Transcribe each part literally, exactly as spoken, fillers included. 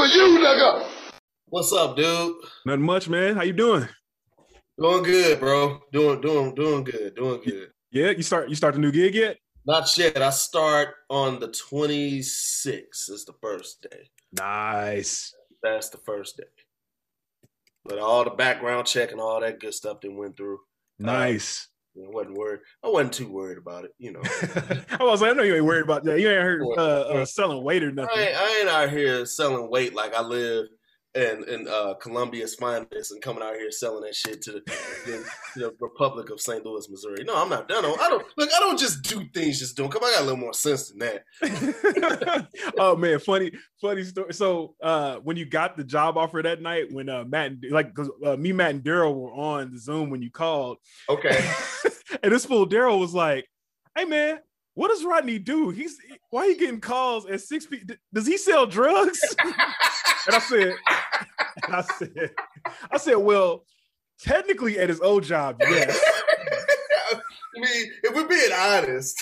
you, nigga. What's up, dude? Nothing much, man. How you doing? Doing good, bro. Doing, doing, doing good. Doing good. Yeah, you start. You start the new gig yet? Not yet. I start on the twenty-sixth. It's the first day. Nice. That's the first day. But all the background check and all that good stuff that went through. Nice. Uh, I wasn't worried. I wasn't too worried about it, you know. I was like, I know you ain't worried about that. You ain't heard uh, uh, selling weight or nothing. I ain't, I ain't out here selling weight like I live in in uh, Columbia's finest and coming out here selling that shit to the, the, the Republic of Saint Louis, Missouri. No, I'm not. I don't. I don't look. I don't just do things just doing. Come, I got a little more sense than that. Oh man, funny, funny story. So uh, when you got the job offer that night, when uh, Matt, and, like, cause uh, me, Matt, and Daryl were on the Zoom when you called. Okay. And this fool Daryl was like, "Hey man, what does Rodney do? He's why are you getting calls at six p. Does he sell drugs?" And I said, and I said, I said, well, technically at his old job, yes. I mean, if we're being honest.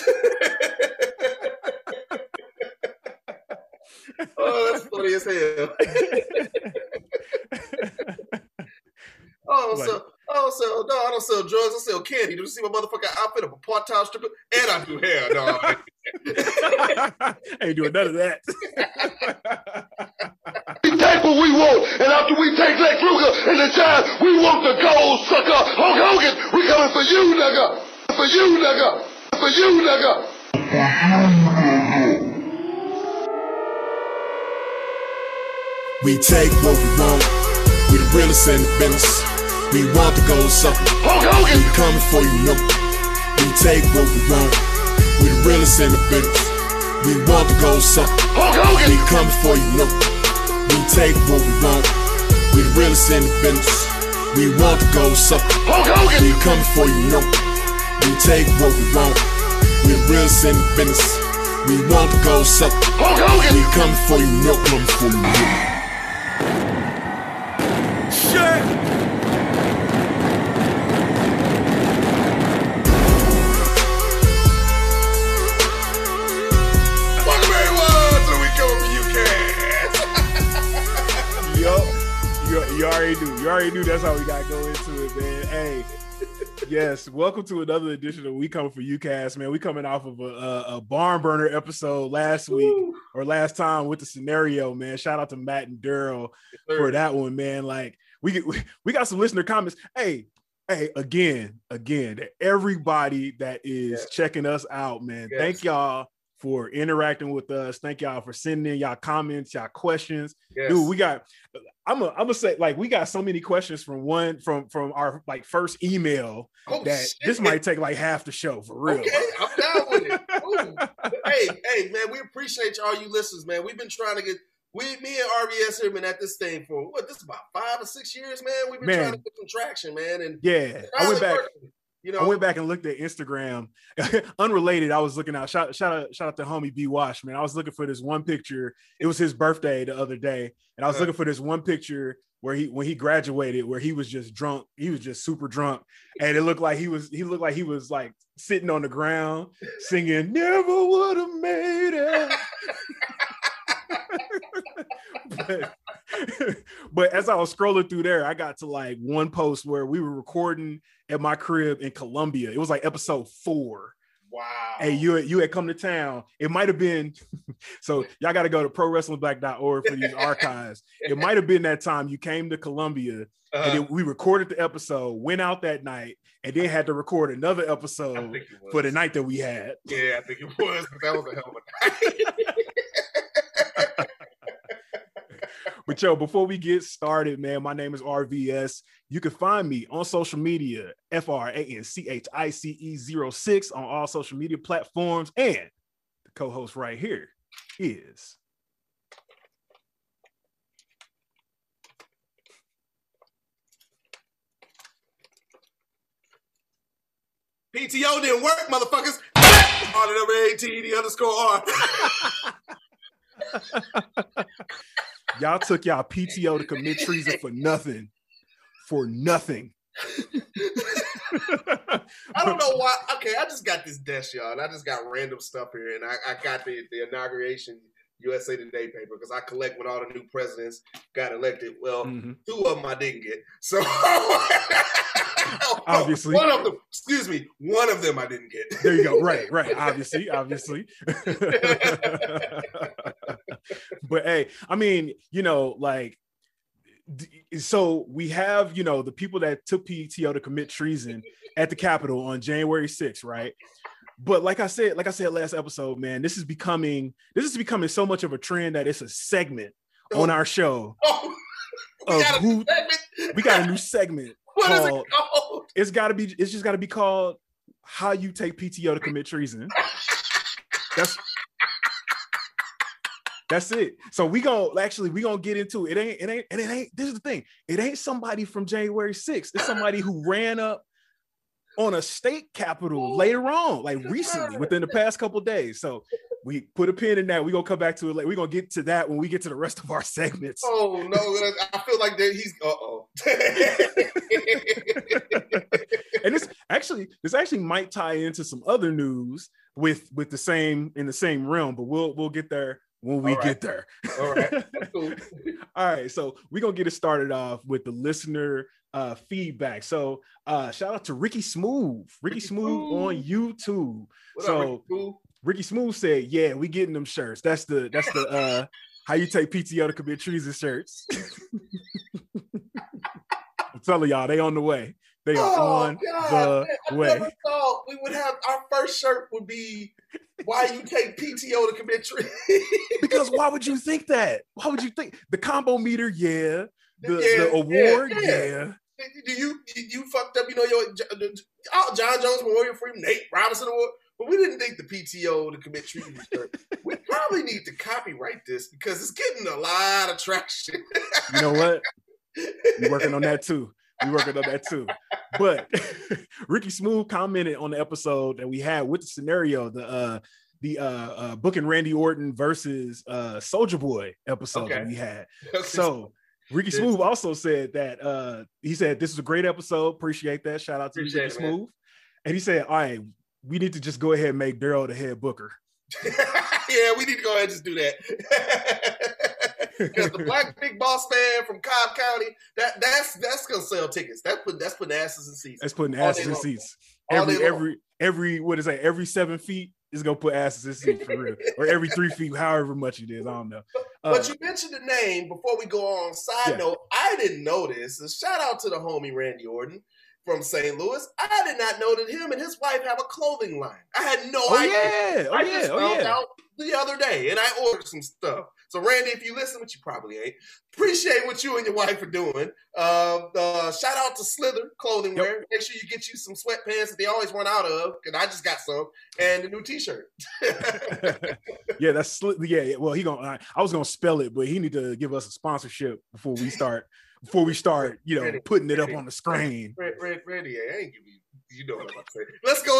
Oh, that's funny as hell. Oh, Like, so, oh, so, no, I don't sell drugs. I sell candy. Do you see my motherfucking outfit? I'm a part-time stripper, and I do hair. No, I ain't doing none of that. We take what we want, and after we take Lex Luger and the Giants, we want the gold, sucker. Hulk Hogan, we coming for you, nigga. For you, nigga. For you, nigga. We take what we want. We the realest in the business. We want the gold, sucker. Hulk Hogan, we coming for you, no. We take what we want. We the realest in the business. We want the gold, sucker. Hulk Hogan, we coming for you, no. We take what we want. We the realest in the business. We want the gold, sucker. Hulk Hogan, we coming for you, no. We take what we want. We the realest in the business. We want the gold, sucker. Hulk Hogan, we coming for you, no. Coming for you, no. Shit. You already knew. You already knew that's how we got to go into it, man. Hey, yes, welcome to another edition of We Coming For You Cast, man. We coming off of a, a, a barn burner episode last week Woo. or last time with the scenario, man. Shout out to Matt and Daryl yes, for that one, man. Like, we, we we got some listener comments. Hey, hey, again, again, everybody that is yes. checking us out, man. Yes. Thank y'all for interacting with us. Thank y'all for sending in y'all comments, y'all questions. Yes. Dude, we got, I'm gonna I'm gonna say, like, we got so many questions from one, from from our, like, first email oh, that shit. This might take, like, half the show, for real. Okay, I'm down with it. hey, hey, man, we appreciate y'all, you listeners, man. We've been trying to get, we, me and R B S have been at this thing for, what, this is about five or six years, man? We've been man. trying to get some traction, man. And yeah, I went back. Working. You know, I went back and looked at Instagram. Unrelated, I was looking out. Shout, shout out, shout out to homie B Wash, man. I was looking for this one picture. It was his birthday the other day, and I was uh, looking for this one picture where he, when he graduated, where he was just drunk. He was just super drunk, and it looked like he was. He looked like he was like sitting on the ground singing "Never Would Have Made It." but, but as I was scrolling through there, I got to like one post where we were recording at my crib in Columbia. It was like episode four. Wow. Hey, you, you had come to town. It might have been, so y'all got to go to pro wrestling black dot org for these archives. It might have been that time you came to Columbia uh-huh. and then we recorded the episode, went out that night, and then had to record another episode for the night that we had. Yeah, I think it was, but that was a hell of a night. But yo, before we get started, man, my name is R V S. You can find me on social media, F R A N C H I C E zero six on all social media platforms. And the co-host right here is P T O didn't work, motherfuckers. On the number eighteen, the underscore R. Y'all took y'all P T O to commit treason for nothing. For nothing. I don't know why. Okay, I just got this desk, y'all. And I just got random stuff here. And I, I got the, the inauguration U S A Today paper because I collect when all the new presidents got elected. Well, mm-hmm. two of them I didn't get. So obviously, one of them. Excuse me, one of them I didn't get. There you go. Right, right. Obviously, obviously. But hey, I mean, you know, like. So we have, you know, the people that took P T O to commit treason at the Capitol on January sixth, right? But like I said, like I said last episode, man, this is becoming this is becoming so much of a trend that it's a segment oh. on our show. Oh, we, of got who, we got a new segment. What called, is it called? It's gotta be, it's just gotta be called How You Take P T O to Commit Treason. That's That's it. So we gonna actually we gonna get into it. It ain't it ain't and it ain't. This is the thing. It ain't somebody from January sixth. It's somebody who ran up on a state capitol later on, like recently, within the past couple of days. So we put a pin in that. We gonna come back to it. Like we're gonna get to that when we get to the rest of our segments. Oh no, I feel like that he's uh oh. And this actually this actually might tie into some other news with with the same in the same realm, but we'll we'll get there when we right. get there. All right. That's cool. All right. So we're going to get it started off with the listener uh, feedback. So uh, shout out to Ricky Smooth. Ricky, Ricky Smooth, Smooth on YouTube. What so up, Ricky Smooth? Ricky Smooth said, yeah, we getting them shirts. That's the, that's the, uh, How You Take P T O to Commit Treason shirts. I'm telling y'all, they on the way. They are oh, on God. the I way. never thought we would have our first shirt would be why you take P T O to commit treason. Because why would you think that? Why would you think the combo meter? Yeah. The, yeah, the award, yeah. yeah. yeah. Do you you fucked up? You know your John Jones Memorial Freedom, Nate Robinson Award, but we didn't think the P T O to commit treason shirt. We probably need to copyright this because it's getting a lot of traction. You know what? We're working on that too. We're working on that too. But Ricky Smooth commented on the episode that we had with the scenario, the uh the uh, uh booking Randy Orton versus uh Soulja Boy episode okay. that we had. So Ricky Smooth also said that uh he said this is a great episode. Appreciate that. Shout out to Appreciate Ricky Smooth. Man. And he said, all right, we need to just go ahead and make Daryl the head booker. Yeah, we need to go ahead and just do that. Because the Black Big Boss Man from Cobb County, that that's that's gonna sell tickets. That's put that's putting asses in seats. That's putting asses in seats. Every every every what is that? Every seven feet is gonna put asses in seats for real. Or every three feet, however much it is. I don't know. Uh, but you mentioned the name before we go on. Side yeah. note, I didn't know this. A shout out to the homie Randy Orton from Saint Louis. I did not know that him and his wife have a clothing line. I had no oh, idea. Yeah. Oh, I yeah. just oh, found yeah. out the other day, and I ordered some stuff. So, Randy, if you listen, which you probably ain't, appreciate what you and your wife are doing. Uh, uh, shout out to Slither Clothing yep. Wear. Make sure you get you some sweatpants that they always run out of, because I just got some, and a new T-shirt. Yeah, that's Slither. Yeah, well, he gonna. I was gonna spell it, but he need to give us a sponsorship before we start. Before we start, you know, Randy, putting it Randy, up on the screen. Randy, Randy, Randy I ain't giving you. You know what I'm about to say. Let's go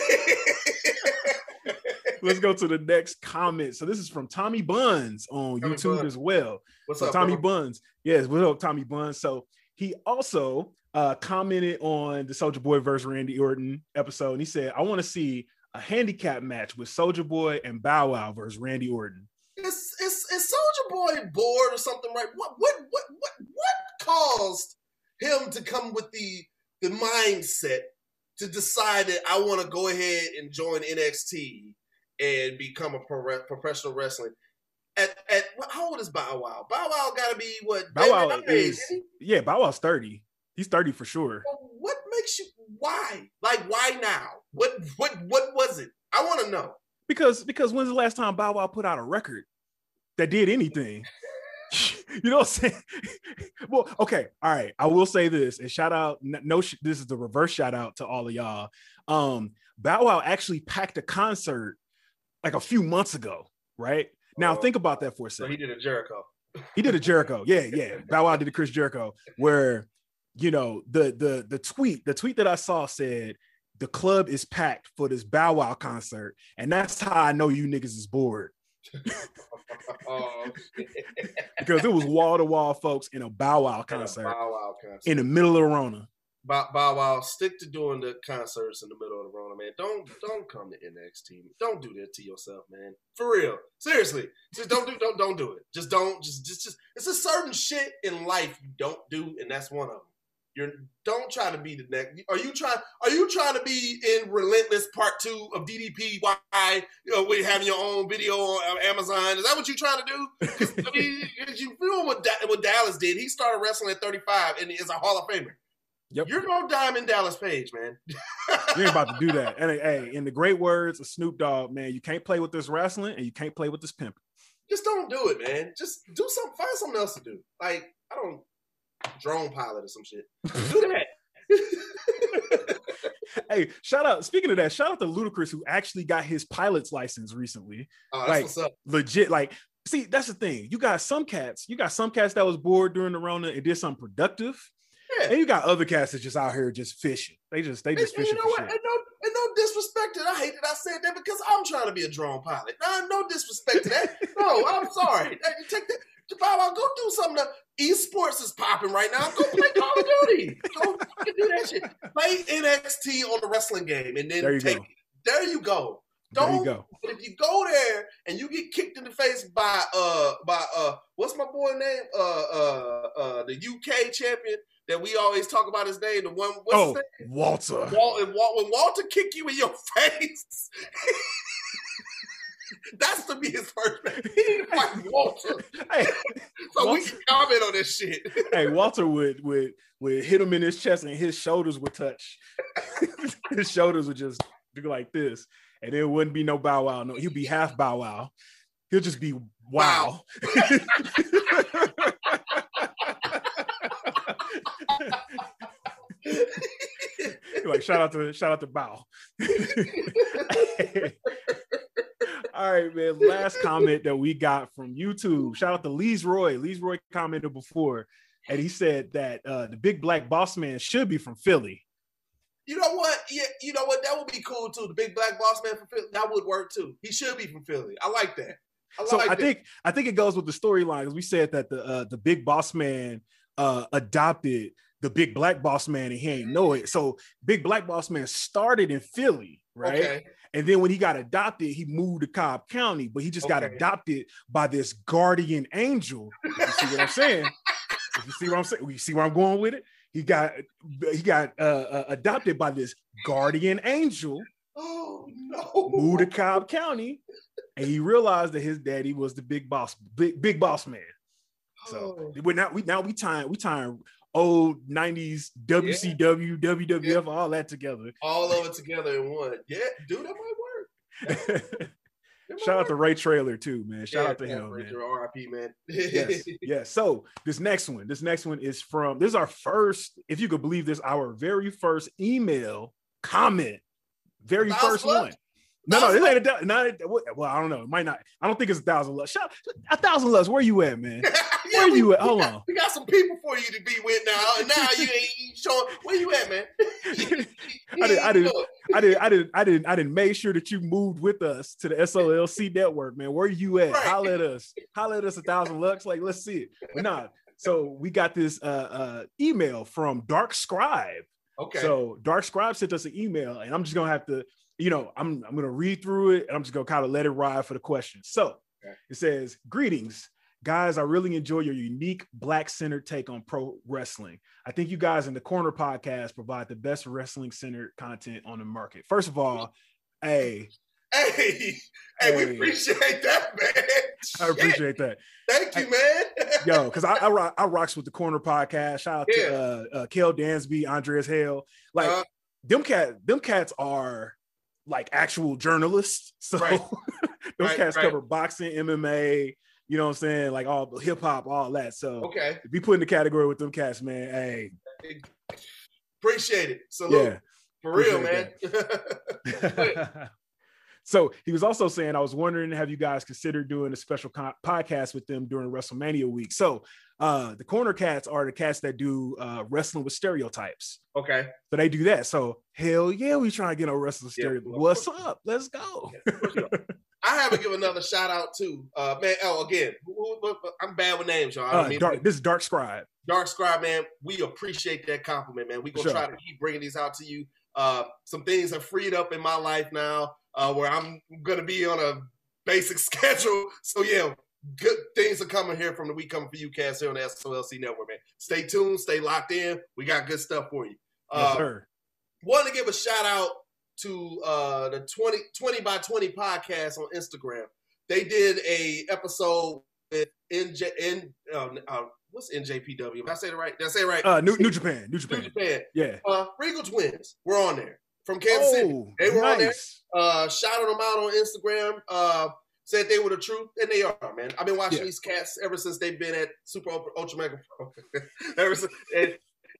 to. Let's go to the next comment. So this is from Tommy Buns on Tommy YouTube Buns. As well. What's so up, Tommy bro? Buns? Yes, what's up, Tommy Buns? So he also uh, commented on the Soulja Boy versus Randy Orton episode, and he said, "I want to see a handicap match with Soulja Boy and Bow Wow versus Randy Orton." Is is, is Soulja Boy bored or something? Right? What what what what what caused him to come with the the mindset to decide that I want to go ahead and join N X T and become a pro- professional wrestling? At at how old is Bow Wow? Bow Wow got to be what? Bow Wow is yeah. Bow Wow's thirty. He's thirty for sure. Well, what makes you? Why? Like why now? What what what was it? I want to know. Because because when's the last time Bow Wow put out a record that did anything? You know what I'm saying? Well, okay, all right. I will say this, and shout out. No, this is the reverse shout out to all of y'all. Um, Bow Wow actually packed a concert like a few months ago, right? Now oh, think about that for a second. So he did a Jericho. He did a Jericho, yeah, yeah. Bow Wow did a Chris Jericho, where you know the the the tweet, the tweet that I saw said the club is packed for this Bow Wow concert, and that's how I know you niggas is bored. Oh, because it was wall to wall folks in a Bow Wow concert, Bow Wow concert in the middle of Rona. Bow, Bow Wow, stick to doing the concerts in the middle of the Rona, man. Don't don't come to N X T. Don't do that to yourself, man. For real, seriously, just don't do don't don't do it. Just don't just just just. It's a certain shit in life you don't do, and that's one of them. You're don't try to be the next. Are you trying? Are you trying to be in Relentless Part Two of D D P Y? You know, with having your own video on Amazon. Is that what you're trying to do? I mean, you feel what what Dallas did. He started wrestling at thirty-five and is a Hall of Famer. Yep. You're no Diamond Dallas Page, man. You ain't about to do that. And hey, in the great words of Snoop Dogg, man, you can't play with this wrestling and you can't play with this pimping. Just don't do it, man. Just do something. Find something else to do. Like, I don't drone pilot or some shit. Do that. Hey, shout out. Speaking of that, shout out to Ludacris, who actually got his pilot's license recently. Oh, that's like, what's up. Legit. Like, see, that's the thing. You got some cats. You got some cats that was bored during the Rona and did something productive. Yeah. And you got other cats that just out here just fishing. They just they just and, fishing and you know for what? shit. And no, and no disrespect to that. I hate that I said that because I'm trying to be a drone pilot. No, no disrespect to that. No, I'm sorry. Hey, take that. Bow Wow, go do something. To, esports is popping right now. Go play Call of Duty. Go fucking do that shit. Play N X T on the wrestling game, and then There you take. go. There you go. Don't. There you go. But if you go there and you get kicked in the face by uh by uh what's my boy name uh uh uh the U K champion that we always talk about his name, the one what's Oh, his name? Walter. Wal- when Walter kick you in your face, that's to be his first man. He need to fight Walter. Hey, so Walter, we can comment on this shit. hey, Walter would would would hit him in his chest and his shoulders would touch. His shoulders would just do like this, and there wouldn't be no Bow Wow. No, he'd be half Bow Wow. He'll just be wow. wow. Like shout out to shout out to Bow. All right, man. Last comment that we got from YouTube. Shout out to Lees Roy. Lees Roy commented before, and he said that uh, the big black boss man should be from Philly. You know what? Yeah, you know what? That would be cool too. The big black boss man from Philly. That would work too. He should be from Philly. I like that. I So like I that. think I think it goes with the storyline because we said that the uh, the big boss man uh, adopted the big black boss man and he ain't know it. So big black boss man started in Philly, right? Okay. And then when he got adopted, he moved to Cobb County, but he just got Okay. adopted by this guardian angel. You see what I'm saying? If you see what I'm saying? You see where I'm going with it? He got he got uh, uh, adopted by this guardian angel, Oh no. moved to Cobb County, and he realized that his daddy was the big boss, big big boss man. So Oh. we now we now we tying we tying old nineties W C W, W W F, Yeah. all that together. all of it together in one. Yeah, dude, that might work. That might Shout out work. to Ray Trailer too, man. Shout Yeah, out to yeah, him, man. Rachel, R I P, man. Yes, yes. So this next one, this next one is from this is our first, if you could believe this, our very first email comment, very A thousand first love? one. No, no, Thousand this ain't a thou- not. a- Well, I don't know. It might not. I don't think it's a thousand loves. Shout a thousand loves. Where you at, man? Yeah, Where we- you at? we Hold got- on. We got some people for you to be with now, and now you ain't showing. Where you at, man? I did. I did. I did. I did. I did. I did. Make sure that you moved with us to the S O L C network, man. Where you at? Right. Holla at us. Holla at us a thousand lux. Like, let's see it. But nah. So we got this uh, uh, email from Dark Scribe. Okay. So Dark Scribe sent us an email, and I'm just gonna have to, you know, I'm I'm gonna read through it, and I'm just gonna kind of let it ride for the questions. So Okay. it says, "Greetings, guys. I really enjoy your unique Black-centered take on pro wrestling. I think you guys in the Corner podcast provide the best wrestling-centered content on the market. First of all, hey, hey, hey, Hey. we appreciate that, man. I Shit. appreciate that, Thank you, man. yo, because I I, rock, I rocks with the Corner podcast. Shout out Yeah. to uh, uh, Kel Dansby, Andreas Hale, like." Uh, them cat them cats are like actual journalists. So Right. those Right, cats right. cover boxing, M M A, you know what I'm saying? Like all hip hop, all that. So okay. if you put in the category with them cats, man, hey, Appreciate it. Salute. yeah. For real, appreciate man. So he was also saying, I was wondering, have you guys considered doing a special co- podcast with them during WrestleMania week? So uh, the Corner Cats are the cats that do uh, wrestling with stereotypes. okay. So they do that. So hell yeah, we trying to get on wrestling Yeah. stereotypes. What's up? Let's go. I have to give another shout out too, uh, man. Oh, again, I'm bad with names, y'all. I don't Uh, mean dark, this is Dark Scribe. Dark Scribe, man. We appreciate that compliment, man. We gonna Sure. try to keep bringing these out to you. Uh, some things are freed up in my life now, uh, where I'm gonna be on a basic schedule. So yeah, good things are coming here from the We Coming For You cast here on the S O L C Network, man. Stay tuned, stay locked in. We got good stuff for you. Yes, Uh, sir. wanted to give a shout out to uh, the twenty, twenty by twenty podcast on Instagram. They did a episode with N J, N, uh, uh, what's N J P W? Did I say it right? Did I say it right? Uh, New, New Japan. New Japan. New Japan. Yeah. Uh, Regal Twins were on there from Kansas City. Oh, They were on there. nice. Uh, shouted them out on Instagram. Uh, said they were the truth, and they are, man. I've been watching Yeah. these cats ever since they've been at Super Ultra, Ultra Mega Pro. ever since, and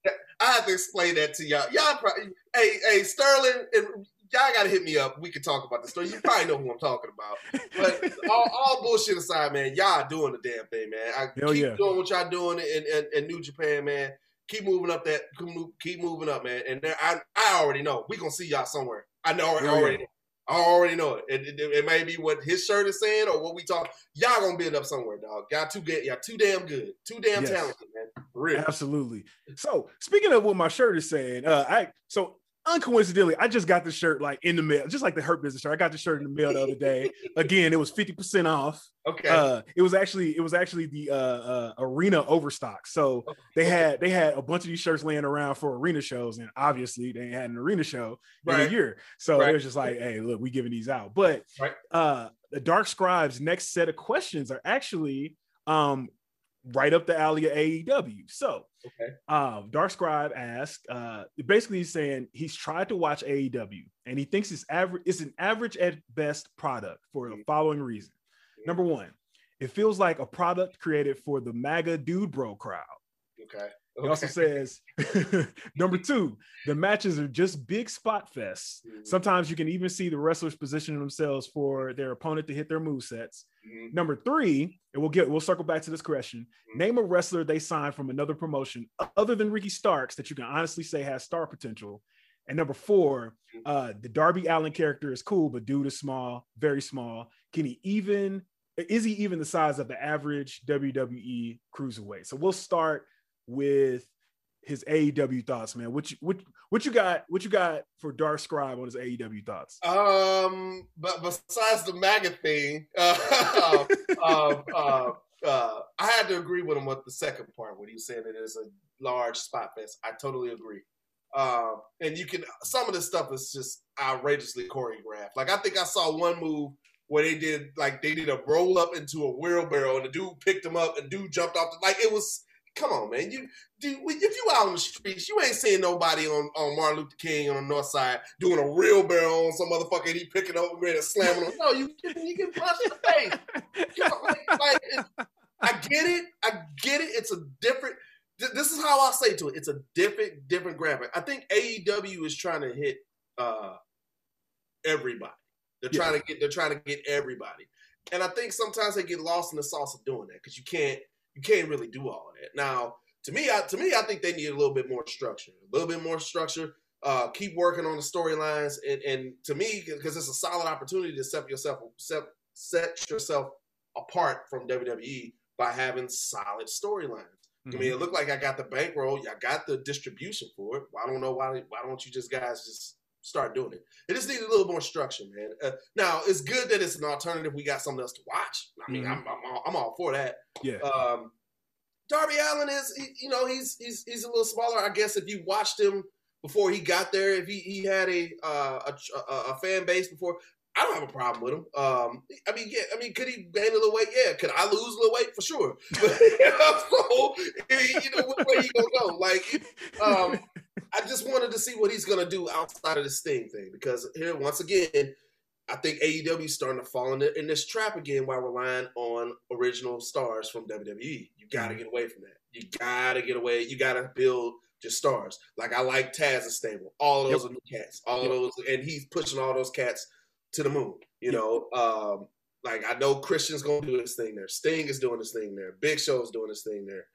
I have to explain that to y'all. Y'all probably, hey, hey, Sterling, and y'all got to hit me up. We can talk about the story. You probably know who I'm talking about. But all, all bullshit aside, man, y'all doing the damn thing, man. I Hell keep yeah. doing what y'all doing in, in, in New Japan, man. Keep moving up that, keep moving up, man. And there, I, I already know we gonna see y'all somewhere. I know, I Hell already, yeah. I already know it. It, it. it may be what his shirt is saying or what we talk. Y'all gonna be up somewhere, dog. Y'all too good. Y'all too damn good. Too damn Yes. talented, man. For real. Absolutely. So speaking of what my shirt is saying, uh, I so uncoincidentally, I just got the shirt like in the mail, just like the Hurt Business shirt. I got the shirt in the mail the other day. Again, it was fifty percent off. Okay. Uh, it was actually it was actually the uh, uh, arena overstock. So they had they had a bunch of these shirts laying around for arena shows, and obviously they had an arena show in Right. a year. So Right. it was just like, hey, look, we giving these out. But Right. uh, the Dark Scribe's next set of questions are actually um, right up the alley of A E W. So Okay. um, Dark Scribe asked, uh, basically he's saying he's tried to watch A E W and he thinks it's average, it's an average at best product for the following reason. Number one, it feels like a product created for the MAGA dude bro crowd. Okay. He also says, number two, the matches are just big spot fests. Mhm. Sometimes you can even see the wrestlers positioning themselves for their opponent to hit their movesets. Mhm. Number three, and we'll get we'll circle back to this question. Mhm. Name a wrestler they signed from another promotion other than Ricky Starks that you can honestly say has star potential. And number four, uh, the Darby Allin character is cool, but dude is small, very small. Can he even is he even the size of the average W W E cruiserweight? So we'll start with his A E W thoughts, man. What you what what you got? What you got for Dark Scribe on his A E W thoughts? Um, but besides the MAGA thing, uh, uh, uh, uh, I had to agree with him with the second part when he was saying it is a large spot fest. I totally agree. Um, and you can some of this stuff is just outrageously choreographed. Like I think I saw one move where they did like they did a roll up into a wheelbarrow and the dude picked him up and dude jumped off the like it was. Come on, man. You dude, if you out on the streets, you ain't seeing nobody on, on Martin Luther King on the north side doing a real barrel on some motherfucker and he picking up and ready to slam him. No, you you get punched in the face. You know, like, like, it's, I get it. I get it. It's a different. Th- this is how I say to it. It's a different, different graphic. I think A E W is trying to hit uh, everybody. They're Yeah. trying to get. They're trying to get everybody. And I think sometimes they get lost in the sauce of doing that because you can't. You can't really do all of that. Now, to me, I, to me, I think they need a little bit more structure. A little bit more structure. Uh, keep working on the storylines, and, and to me, because it's a solid opportunity to set yourself set, set yourself apart from W W E by having solid storylines. Mm-hmm. I mean, it looked like I got the bankroll. I got the distribution for it. I don't know why. Why don't you just guys just start doing it? It just needs a little more structure, man. Uh, now, it's good that it's an alternative. We got something else to watch. I mean, Mm-hmm. I'm, I'm, all, I'm all for that. Yeah. Um, Darby Allin is, he, you know, he's he's he's a little smaller. I guess if you watched him before he got there, if he, he had a, uh, a a fan base before, I don't have a problem with him. Um, I mean, yeah, I mean, could he gain a little weight? Yeah. Could I lose a little weight? For sure. But, you know, so, you know, which way he gonna go? Like, um, I just wanted to see what he's gonna do outside of this Sting thing because here, once again, I think A E W is starting to fall in, the, in this trap again while relying on original stars from W W E. You got to get away from that. You got to get away. You got to build your stars. Like I like Taz's stable. All of those Yep. are new cats. All Yep. of those, and he's pushing all those cats to the moon. You know, um, like I know Christian's gonna do his thing there. Sting is doing his thing there. Big Show's doing his thing there.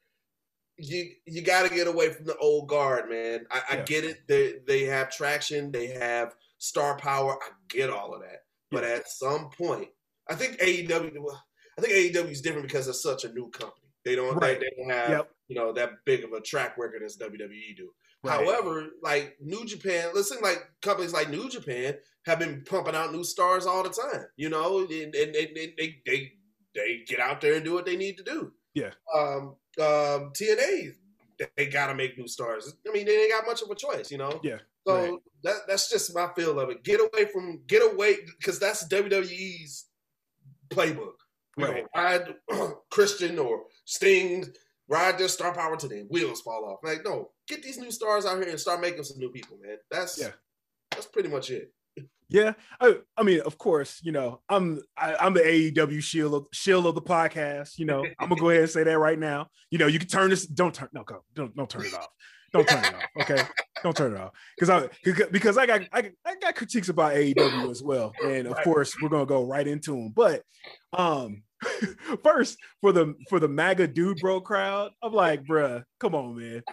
You you got to get away from the old guard, man. I, I Yeah. get it. They they have traction. They have star power. I get all of that. But Yeah. at some point, I think A E W. I think A E W is different because it's such a new company. They don't. Right. They, they don't have yep. you know that big of a track record as W W E do. Right. However, like New Japan, listen, like companies like New Japan have been pumping out new stars all the time. You know, and, and, and, and they they they get out there and do what they need to do. Yeah. Um. Um. T N A, they got to make new stars. I mean, they ain't got much of a choice. You know. Yeah. So right. that that's just my feel of it. Get away from get away because that's W W E's playbook. You right. know, ride Christian or Sting, ride their star power to their wheels fall off. Like, no, get these new stars out here and start making some new people, man. That's yeah. that's pretty much it. Yeah, I, I mean, of course, you know, I'm I, I'm the A E W shield of, shield of the podcast. You know, I'm gonna go ahead and say that right now. You know, you can turn this. Don't turn. No, go. Don't don't turn it off. Don't turn it off. Okay, don't turn it off because I because I got I, I got critiques about A E W as well, and of course we're gonna go right into them. But um, first for the for the MAGA dude bro crowd, I'm like, bruh, come on, man.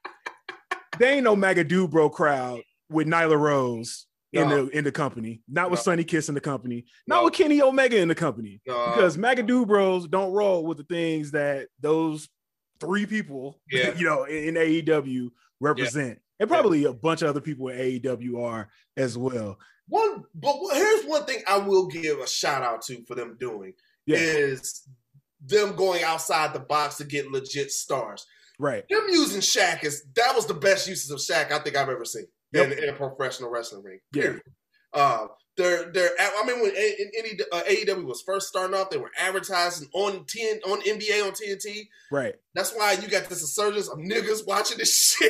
There ain't no MAGA dude bro crowd with Nyla Rose in no. the in the company, not with no. Sonny Kiss in the company, not no. with Kenny Omega in the company, no. because MAGA dude bros don't roll with the things that those three people, yeah. you know, in, in A E W represent, yeah. and probably yeah. a bunch of other people in A E W are as well. One, but here's one thing I will give a shout out to for them doing yeah. is them going outside the box to get legit stars. Right. Them using Shaq is that was the best uses of Shaq I think I've ever seen yep. in, in a professional wrestling ring. Period. Yeah. Uh, They're, they're. I mean, when a, any uh, A E W was first starting off, they were advertising on T N on N B A on T N T. Right. That's why you got this resurgence of niggas watching this shit.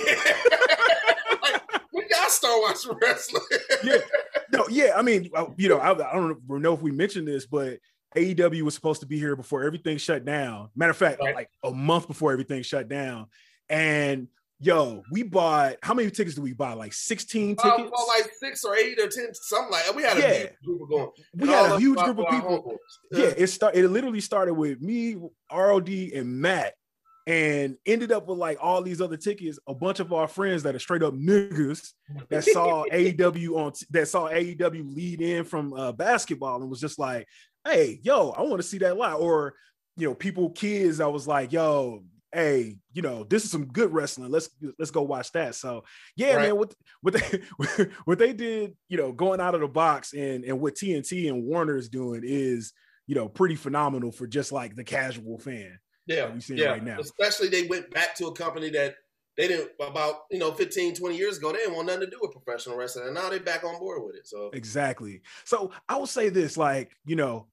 Like, we gotta start watching wrestling. Yeah. No. Yeah. I mean, you know, I, I don't know if we mentioned this, but A E W was supposed to be here before everything shut down. Matter of fact, right. like a month before everything shut down, and. Yo, we bought, how many tickets did we buy? Like sixteen tickets? Uh, bought like six or eight or ten, something like that. We had a yeah. huge group of going. We had a huge group of people. Yeah, yeah it, start, it literally started with me, R O D, and Matt, and ended up with like all these other tickets, a bunch of our friends that are straight up niggas that saw A E W on, that saw A E W lead in from uh, basketball and was just like, hey, yo, I want to see that live. Or, you know, people, kids, I was like, yo, hey, you know, this is some good wrestling. Let's let's go watch that. So yeah, right. man, what what they what they did, you know, going out of the box and and what T N T and Warner is doing is, you know, pretty phenomenal for just like the casual fan. Yeah, we see yeah. right now. Especially they went back to a company that they didn't about you know fifteen, twenty years ago. They didn't want nothing to do with professional wrestling, and now they're back on board with it. So exactly. So I will say this, like, you know,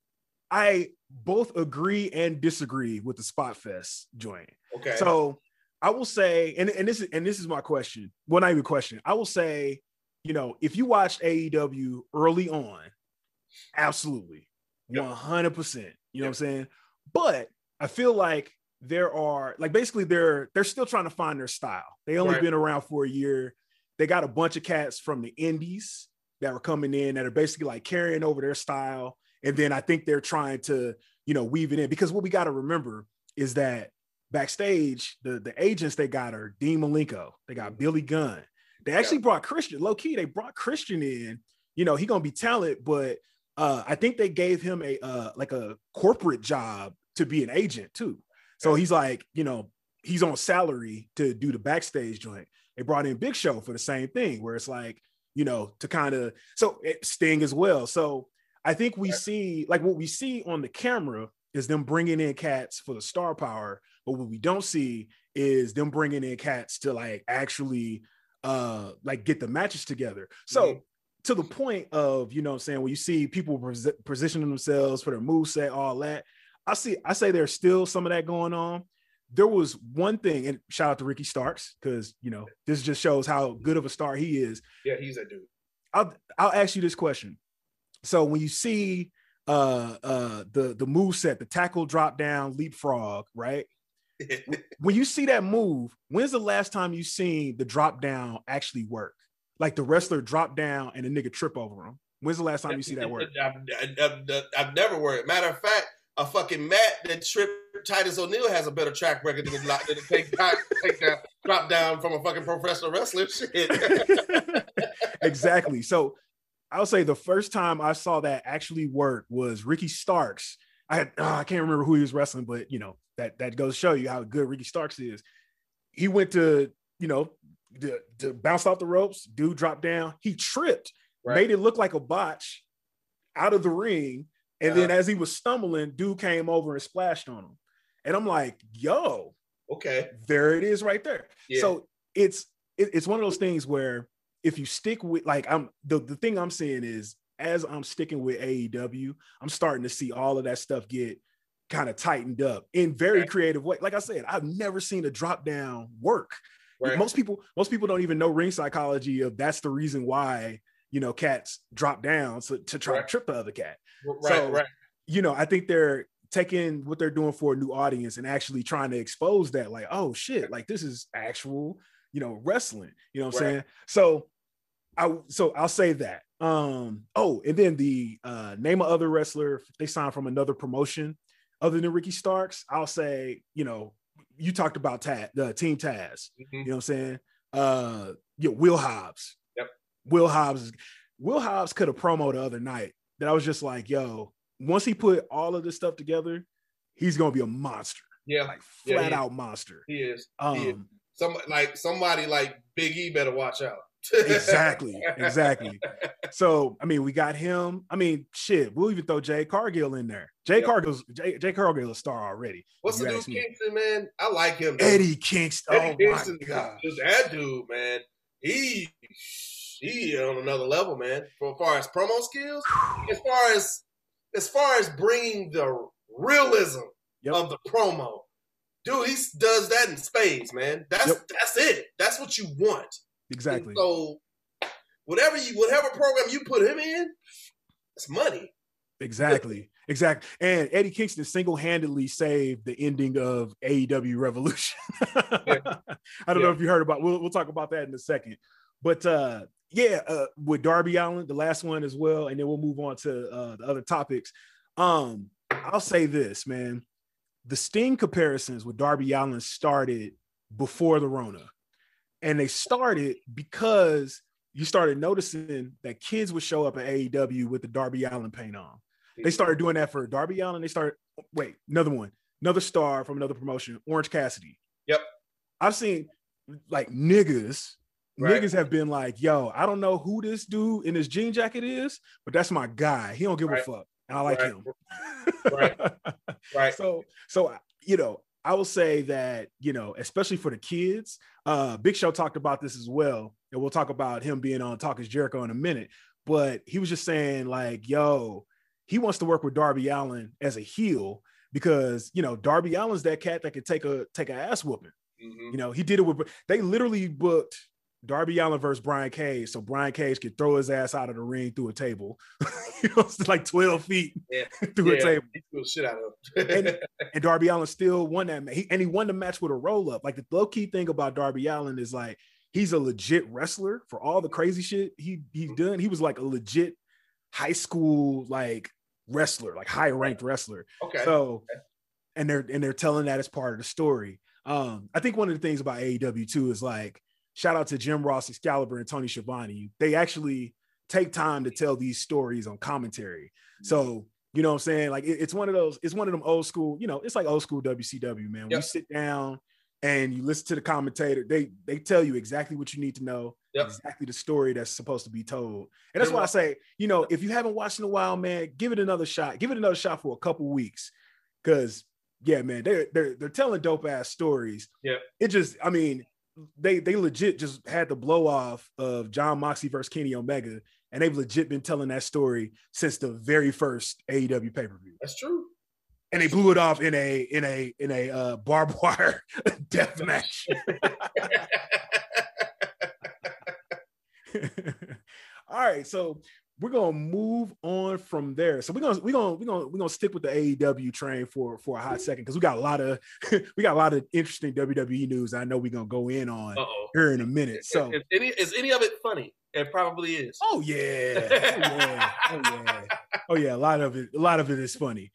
I both agree and disagree with the Spot Fest joint. Okay. So I will say, and, and this is and this is my question. Well, not even a question. I will say, you know, if you watched A E W early on, absolutely, one hundred percent. You know yep. what I'm saying? But I feel like there are like basically they're they're still trying to find their style. They only right. been around for a year. They got a bunch of cats from the indies that were coming in that are basically like carrying over their style. And then I think they're trying to, you know, weave it in, because what we got to remember is that backstage, the, the agents they got are Dean Malenko, they got Billy Gunn. They actually yeah. brought Christian, low key, they brought Christian in. You know, he gonna be talented, but uh, I think they gave him a uh, like a corporate job to be an agent too. So he's like, you know, he's on salary to do the backstage joint. They brought in Big Show for the same thing, where it's like, you know, to kind of so it, Sting as well. So I think we see, like what we see on the camera is them bringing in cats for the star power, but what we don't see is them bringing in cats to like actually uh like get the matches together. So mm-hmm. to the point of, you know what I'm saying, when you see people pos- positioning themselves for their moveset, all that, I see, I say there's still some of that going on. There was one thing, and shout out to Ricky Starks, because, you know, this just shows how good of a star he is. Yeah, he's that dude. I'll, I'll ask you this question. So when you see uh, uh, the the move set, the tackle, drop down, leapfrog, right? When you see that move, when's the last time you seen the drop down actually work? Like the wrestler drop down and a nigga trip over him. When's the last time you see that work? I've, I've, I've never worked. Matter of fact, a fucking Matt that tripped Titus O'Neil has a better track record than to take, take down, drop down from a fucking professional wrestler. Shit. Exactly. So I'll say the first time I saw that actually work was Ricky Starks. I had, uh, I can't remember who he was wrestling, but you know, that, that goes to show you how good Ricky Starks is. He went to, you know, to, to bounce off the ropes, dude dropped down. He tripped, right. Made it look like a botch out of the ring. And uh-huh. then as he was stumbling, dude came over and splashed on him. And I'm like, yo, okay, there it is right there. Yeah. So it's, it, it's one of those things where if you stick with, like, I'm the, the thing I'm saying is, as I'm sticking with A E W, I'm starting to see all of that stuff get kind of tightened up in very right. creative way. Like I said, I've never seen a drop down work. Right. Most people, most people don't even know ring psychology of that's the reason why, you know, cats drop down so, to try right. to trip the other cat. Right, so, right. you know, I think they're taking what they're doing for a new audience and actually trying to expose that, like, oh shit, like this is actual, you know, wrestling. You know what I'm right. saying? So I, so I'll say that. Um, oh, and then the uh, name of other wrestler they signed from another promotion other than Ricky Starks. I'll say, you know, you talked about Taz, the uh, Team Taz. Mm-hmm. You know what I'm saying? Uh, yeah, Will Hobbs. Yep. Will Hobbs. Will Hobbs cut a promo the other night that I was just like, yo, once he put all of this stuff together, he's gonna be a monster. Yeah, like flat yeah, out monster. He is. Um, he is. Some like somebody like Big E better watch out. exactly, exactly. So, I mean, we got him. I mean, shit, we'll even throw Jay Cargill in there. Jay yep. Cargill's Jay, Jay Cargill a star already. What's the dude Kingston, man? I like him. Dude. Eddie Kingston. Eddie oh Kingston, my god, that dude, man. He he on another level, man. For as far as promo skills, as far as as far as bringing the realism yep. of the promo, dude, he does that in spades, man. That's yep. that's it. That's what you want. Exactly. And so whatever you, whatever program you put him in, it's money. Exactly. Exactly. And Eddie Kingston single-handedly saved the ending of A E W Revolution. yeah. I don't yeah. know if you heard about. We'll we'll talk about that in a second. But uh, yeah, uh, with Darby Allin, the last one as well, and then we'll move on to uh, the other topics. Um, I'll say this, man: the Sting comparisons with Darby Allin started before the Rona. And they started because you started noticing that kids would show up at A E W with the Darby Allin paint on. They started doing that for Darby Allin. They started, wait, another one, another star from another promotion, Orange Cassidy. Yep. I've seen like niggas, right. niggas have been like, yo, I don't know who this dude in this jean jacket is, but that's my guy. He don't give right. a fuck. And I like right. him. right. Right. So, so, you know, I will say that, you know, especially for the kids, uh, Big Show talked about this as well. And we'll talk about him being on Talk is Jericho in a minute. But he was just saying like, yo, he wants to work with Darby Allin as a heel because, you know, Darby Allin's that cat that could take a take an ass whooping. Mm-hmm. You know, he did it with, they literally booked Darby Allin versus Brian Cage, so Brian Cage could throw his ass out of the ring through a table. You know, it's like twelve feet yeah. through yeah. a table. He threw the shit out of him. and, and Darby Allin still won that match. He, and he won the match with a roll-up. Like the low key thing about Darby Allin is like he's a legit wrestler for all the crazy shit he he's done. He was like a legit high school like wrestler, like high ranked wrestler. Okay. So and they're and they're telling that as part of the story. Um, I think one of the things about A E W too is like shout out to Jim Ross, Excalibur, and Tony Schiavone. They actually take time to tell these stories on commentary. So, you know what I'm saying? Like, it, it's one of those, it's one of them old school, you know, it's like old school W C W, man. When yep. you sit down and you listen to the commentator, they they tell you exactly what you need to know, yep. exactly the story that's supposed to be told. And that's why I say, you know, if you haven't watched in a while, man, give it another shot. Give it another shot for a couple weeks. Because, yeah, man, they're, they're, they're telling dope-ass stories. Yeah. It just, I mean, They they legit just had the blow off of John Moxley versus Kenny Omega, and they've legit been telling that story since the very first A E W pay-per-view. That's true. And they blew it off in a in a in a uh, barbed wire death match. All right, so we're gonna move on from there. So we're gonna we're gonna we're gonna we're gonna stick with the A E W train for for a hot second because we got a lot of we got a lot of interesting W W E news. I know we're gonna go in on Uh-oh. here in a minute. So is any, is any of it funny? It probably is. Oh yeah, oh yeah, oh yeah, oh yeah. A lot of it, a lot of it is funny.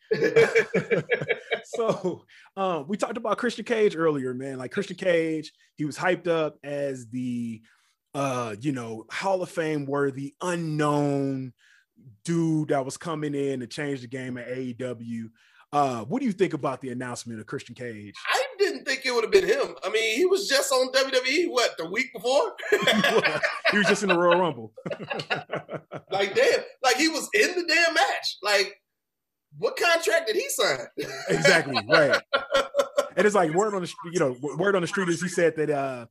So um, we talked about Christian Cage earlier, man. Like Christian Cage, he was hyped up as the uh, you know, Hall of Fame worthy, unknown dude that was coming in to change the game at A E W. Uh, what do you think about the announcement of Christian Cage? I didn't think it would have been him. I mean, he was just on W W E, what, the week before? He was just in the Royal Rumble. Like, damn, like he was in the damn match. Like, what contract did he sign? Exactly, right. And it's like word on the you know word on the street is he said that uh,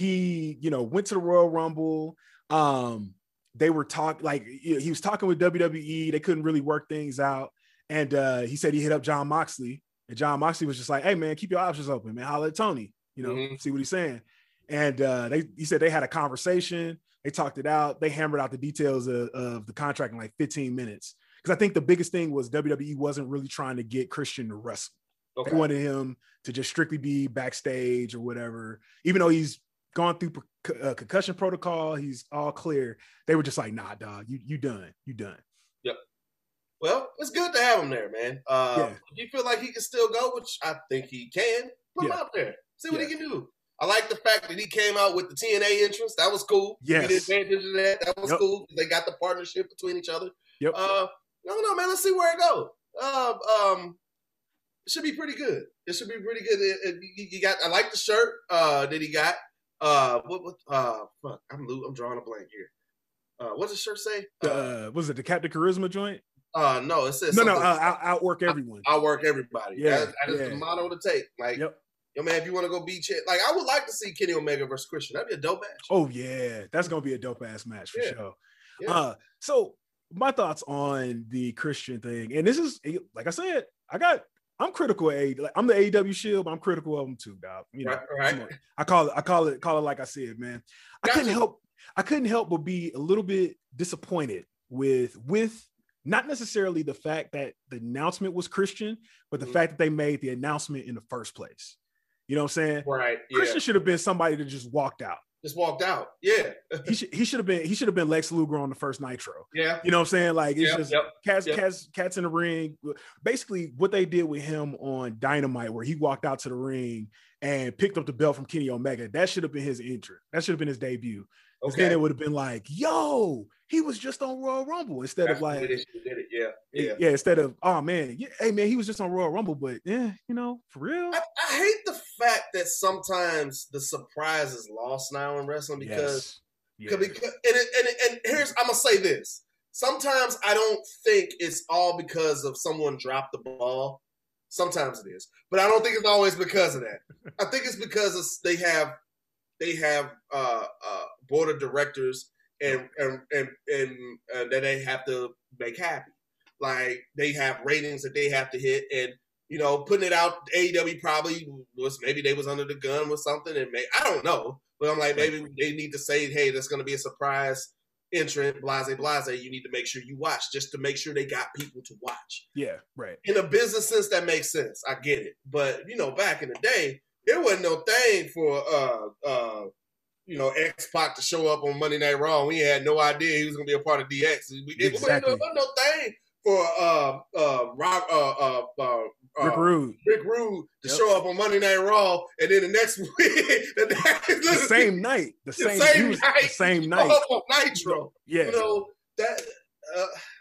he you know went to the Royal Rumble. Um, they were talking like he was talking with W W E. They couldn't really work things out, and uh, he said he hit up John Moxley, and John Moxley was just like, "Hey man, keep your options open, man. Holler at Tony, you know, mm-hmm. see what he's saying." And uh, they he said they had a conversation. They talked it out. They hammered out the details of, of the contract in like fifteen minutes. Because I think the biggest thing was W W E wasn't really trying to get Christian to wrestle. Okay. They wanted him to just strictly be backstage or whatever. Even though he's gone through uh, concussion protocol, he's all clear. They were just like, nah, dog, you you done. You done. Yep. Well, it's good to have him there, man. Uh, yeah. If you feel like he can still go, which I think he can, put yeah. him out there. See what yeah. he can do. I like the fact that he came out with the T N A entrance. That was cool. Yes. He didn't pay attention to that. That was yep. cool. They got the partnership between each other. Yep. Uh, I don't know, man. Let's see where it goes. Uh, um, it should be pretty good. It should be pretty good. It, it, you got. I like the shirt uh, that he got. Uh, what? what uh, fuck. I'm I'm drawing a blank here. Uh, what's the shirt say? Uh, uh, was it the Captain Charisma joint? Uh, no, it says no, no. Uh, I'll outwork everyone. I'll outwork everybody. Yeah, that, that is yeah. the motto to take. Like, yep. yo, man, if you want to go beat shit, like I would like to see Kenny Omega versus Christian. That'd be a dope match. Oh yeah, that's gonna be a dope ass match for yeah. sure. Yeah. Uh, so. My thoughts on the Christian thing, and this is like I said, I got I'm critical of A E W. Like, I'm the A E W shield, but I'm critical of them too, dog. You know, right, right. I call it, I call it, call it like I said, man. I gotcha. couldn't help, I couldn't help but be a little bit disappointed with with not necessarily the fact that the announcement was Christian, but the mm-hmm. fact that they made the announcement in the first place. You know what I'm saying? Right. Yeah. Christian should have been somebody that just walked out. Just walked out. Yeah. he should he should have been he should have been Lex Luger on the first Nitro. Yeah. You know what I'm saying? Like it's yep, just yep, cats, yep. cats, cats in the ring. Basically, what they did with him on Dynamite, where he walked out to the ring and picked up the belt from Kenny Omega, that should have been his entrance. That should have been his debut. Okay. Then it would have been like, yo, he was just on Royal Rumble instead That's of like, did it. Did it. Yeah, yeah, yeah. Instead of, oh man, yeah, hey man, he was just on Royal Rumble, but yeah, you know, for real. I, I hate the fact that sometimes the surprise is lost now in wrestling because, yes. yeah. because and, it, and, it, and here's I'm gonna say this. Sometimes I don't think it's all because of someone dropped the ball. Sometimes it is, but I don't think it's always because of that. I think it's because it's, they have they have uh, uh, board of directors and and and, and uh, that they have to make happy. Like they have ratings that they have to hit, and you know, putting it out. A E W probably was maybe they was under the gun with something, and may, I don't know, but I'm like maybe they need to say, hey, there's going to be a surprise entrant, blase blase. You need to make sure you watch just to make sure they got people to watch. Yeah, right. In a business sense, that makes sense. I get it, but you know, back in the day, there wasn't no thing for uh uh you know X-Pac to show up on Monday Night Raw. We had no idea he was going to be a part of D X. We, exactly. There wasn't no thing for uh uh Rob uh uh. uh Rick Rude, Rick Rude to yep. show up on Monday Night Raw, and then the next week, the, the same night, the same, the same was, night, the same night, on Nitro. Yeah, you know that. Uh,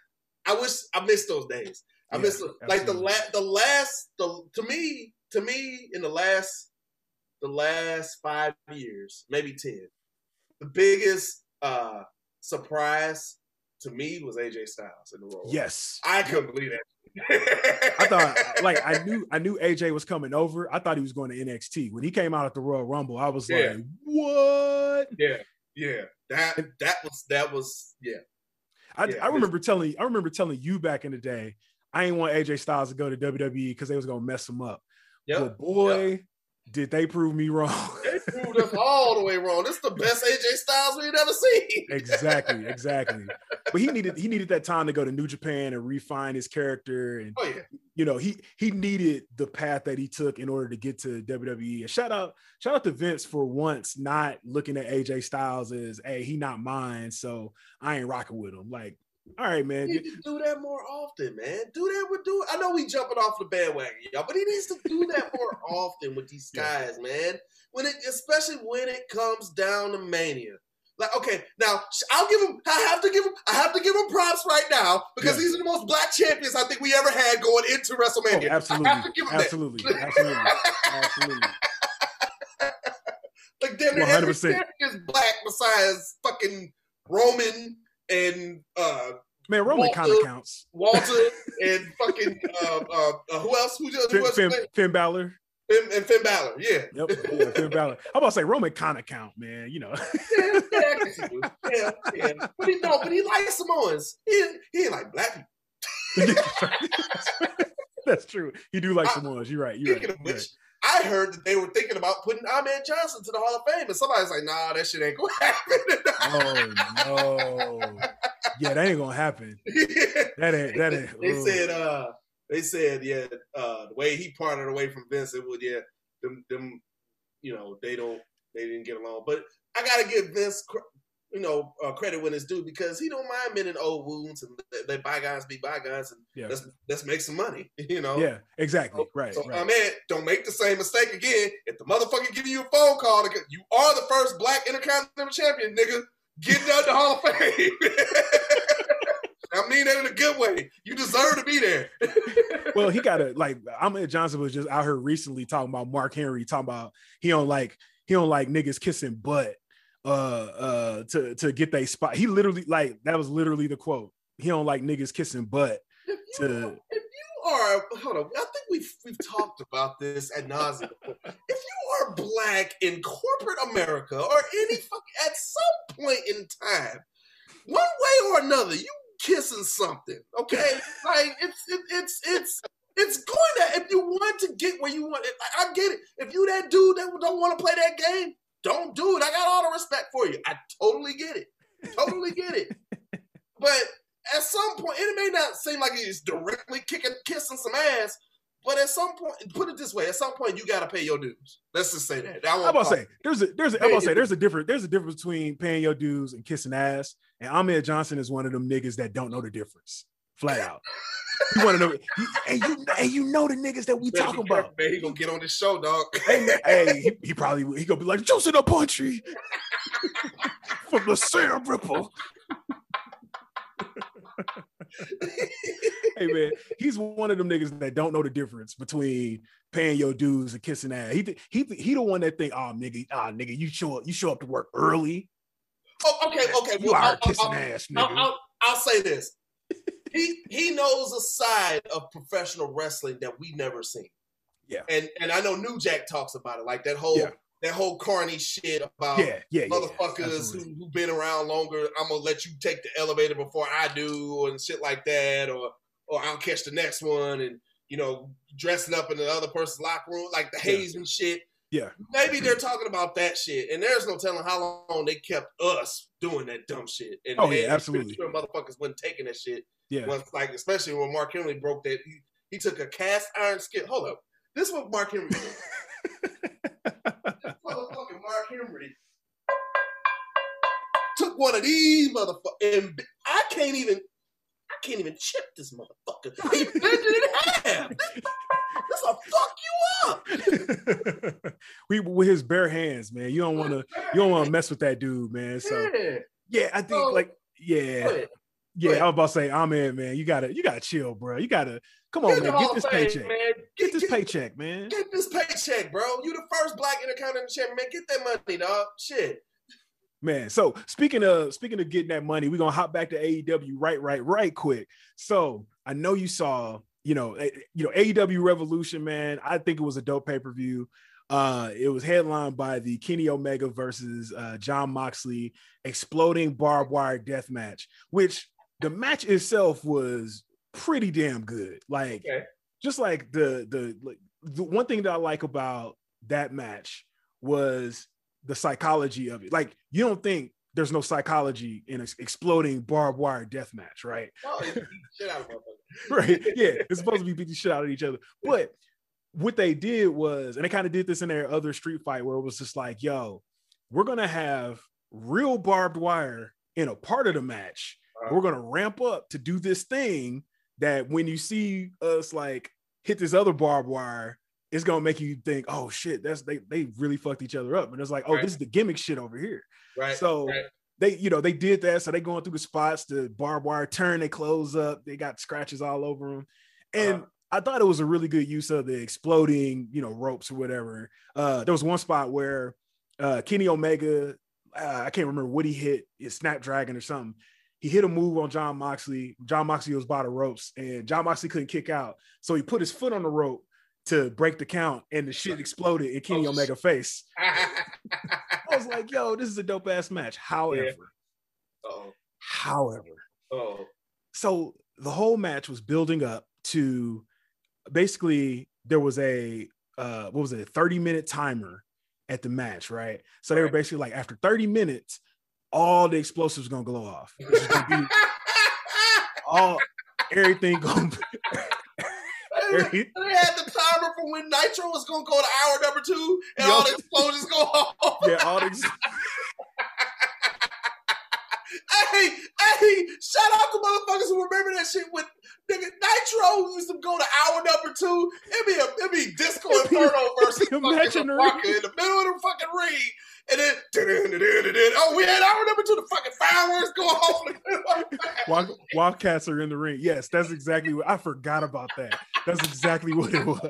I wish I missed those days. I yeah, miss like the last, the last, the to me, to me, in the last, the last five years, maybe ten, the biggest uh, surprise to me was A J Styles in the role. Yes, I couldn't believe that. I thought, like, I knew, I knew A J was coming over. I thought he was going to N X T when he came out at the Royal Rumble. I was yeah. like, what? Yeah, yeah. That that was that was yeah. I, yeah, I remember telling, I remember telling you back in the day, I didn't want A J Styles to go to W W E because they was gonna mess him up. Yep. But boy, yep. did they prove me wrong? They proved us all the way wrong. This is the best A J Styles we've ever seen. Exactly, exactly. But he needed he needed that time to go to New Japan and refine his character. And oh, yeah. you know, he he needed the path that he took in order to get to W W E. And shout out, shout out to Vince for once not looking at A J Styles as, hey, he not mine, so I ain't rocking with him. Like, all right, man. He needs to do that more often, man. Do that with do. I know we jumping off the bandwagon, y'all, but he needs to do that more often with these guys, yeah. man. When it, especially when it comes down to Mania, Like, okay, now I'll give him. I have to give him. I have to give him props right now because Yeah. these are the most black champions I think we ever had going into WrestleMania. Oh, absolutely, I have to give him absolutely, that. absolutely, absolutely. Like damn near one hundred every percent. champion is black besides fucking Roman and uh, Man, Roman Walter- kind of counts. Walter and fucking uh, uh, uh, who else? Who, who Finn, else? Finn, Finn, Finn Balor. and Finn Balor. Yeah. Yep. Yeah, Finn Balor. I'm about to say Roman kind of count, man. You know. yeah, yeah, I guess he do. yeah, yeah. But he don't. But he likes Samoans. He he ain't like black people. That's true. You do like I- Samoans. You're right. You're right. Speaking of You're which, right. I heard that they were thinking about putting Ahmed Johnson to the Hall of Fame, and somebody's like, "Nah, that shit ain't gonna happen." Oh no. Yeah, that ain't gonna happen. That ain't. That ain't. They ugh. said, uh, they said, yeah, uh, the way he parted away from Vince, it would, yeah, them, them, you know, they don't, they didn't get along. But I gotta give Vince, cr- you know, uh, credit when it's due because he don't mind mending old wounds and let, let bygones be bygones and Yeah. let's let's make some money, you know. Yeah. Exactly. So, Right. So right. I mean, don't make the same mistake again. If the motherfucker give you a phone call, to, you are the first black intercontinental champion, nigga. Get down the Hall of Fame. I mean that in a good way. You deserve to be there. Well, he got to like. Ahmed Johnson was just out here recently talking about Mark Henry, talking about he don't like he don't like niggas kissing butt uh uh to to get their spot. He literally like that was literally the quote. He don't like niggas kissing butt If you, to if you are, hold on, I think we've we've talked about this ad nauseum. If you are black in corporate America or any fuck at some point in time, one way or another, you kissing something, okay? Like it's it, it's it's it's going to if you want to get where you want it. I, I get it. If you that dude that don't want to play that game, don't do it. I got all the respect for you. I totally get it. Totally get it. But at some point, it may not seem like he's directly kicking, kissing some ass, but at some point, put it this way: at some point, you got to pay your dues. Let's just say that. I I'm about to say there's a there's a, I'm about to say there's a different there's a difference between paying your dues and kissing ass. And Ahmed Johnson is one of them niggas that don't know the difference, flat out. You want to know? He, and you and you know the niggas that we talking about. Man, he gonna get on this show, dog. Hey, man, hey, he, he probably he gonna be like Juice in the Punchy from the Sam Ripple. Hey man, he's one of them niggas that don't know the difference between paying your dues and kissing ass. He he he the one that think, oh nigga, ah nigga, you show up, you show up to work early. Oh, okay, okay. You well, are I'll, kissing I'll, ass, I'll, nigga. I'll, I'll say this: he he knows a side of professional wrestling that we never seen. Yeah, and and I know New Jack talks about it, like that whole Yeah. that whole carny shit about yeah, yeah, yeah. motherfuckers absolutely. who who been around longer. I'm gonna let you take the elevator before I do, and shit like that, or or I'll catch the next one, and you know, dressing up in the other person's locker room, like the Yeah. hazing shit. Yeah. Maybe they're talking about that shit, and there's no telling how long they kept us doing that dumb shit. And, Oh, yeah, and absolutely. Sure motherfuckers wasn't taking that shit. Yeah. Once, like, especially when Mark Henry broke that, he, he took a cast iron skip. Hold up, this is what Mark Henry did. This motherfucking Mark Henry took one of these motherfuckers, and I can't even, I can't even chip this motherfucker. He bent it in half. This, this will fuck you up. we with his bare hands, man. You don't want to you don't want to mess with that dude, man. So Yeah. yeah, I think So- like Go yeah, ahead. yeah. ahead. I was about to say, Ahmed, man, you gotta you gotta chill, bro. You gotta come on, Get the man. Hall Get of this Fame, paycheck. man. Get this get, paycheck, man. Get this paycheck, bro. You the first black intercontinental champion, man. Get that money, dog. Shit. Man, so speaking of speaking of getting that money, we're gonna hop back to A E W right, right, right quick. So I know you saw, you know, a, you know, A E W Revolution, man. I think it was a dope pay-per-view. Uh, it was headlined by the Kenny Omega versus uh, John Moxley exploding barbed wire death match, which the match itself was pretty damn good. Like, Okay. just like the the like the one thing that I like about that match was the psychology of it. Like, you don't think there's no psychology in an exploding barbed wire death match, right? Oh, he beat the shit out of motherfuckers. Right. Yeah, it's supposed to be beating the shit out of each other. But what they did was, and they kind of did this in their other street fight where it was just like, yo, we're gonna have real barbed wire in a part of the match. Uh-huh. We're gonna ramp up to do this thing that when you see us like hit this other barbed wire, it's gonna make you think, oh shit, that's they they really fucked each other up. And it's like, oh, Right. this is the gimmick shit over here. Right. So right. they, you know, they did that. So they going through the spots, the barbed wire turn, they close up, they got scratches all over them. And uh-huh. I thought it was a really good use of the exploding, you know, ropes or whatever. Uh, there was one spot where uh, Kenny Omega, uh, I can't remember what he hit, his Snapdragon or something. He hit a move on Jon Moxley. Jon Moxley was by the ropes, and Jon Moxley couldn't kick out. So he put his foot on the rope to break the count, and the shit exploded in Kenny oh, Omega's face. I was like, yo, this is a dope-ass match. However, yeah. Uh-oh. however, oh, so the whole match was building up to basically there was a, uh, what was it, a thirty-minute timer at the match, right? So they right. were basically like, after thirty minutes, all the explosives gonna glow off. Gonna be all everything gonna be, every, they had the timer for when Nitro was gonna go to hour number two, and yep. all the explosions go off. Yeah, all the. Ex- hey, hey! Shout out to motherfuckers who remember that shit when nigga Nitro used to go to hour number two. It'd be a it'd be Disco Inferno versus fucking Baraka in the middle of the fucking ring. And then, oh, we had hour number two, the fucking fireworks go off. Wild, Wildcats are in the ring. Yes, that's exactly what I forgot about that. That's exactly what it was.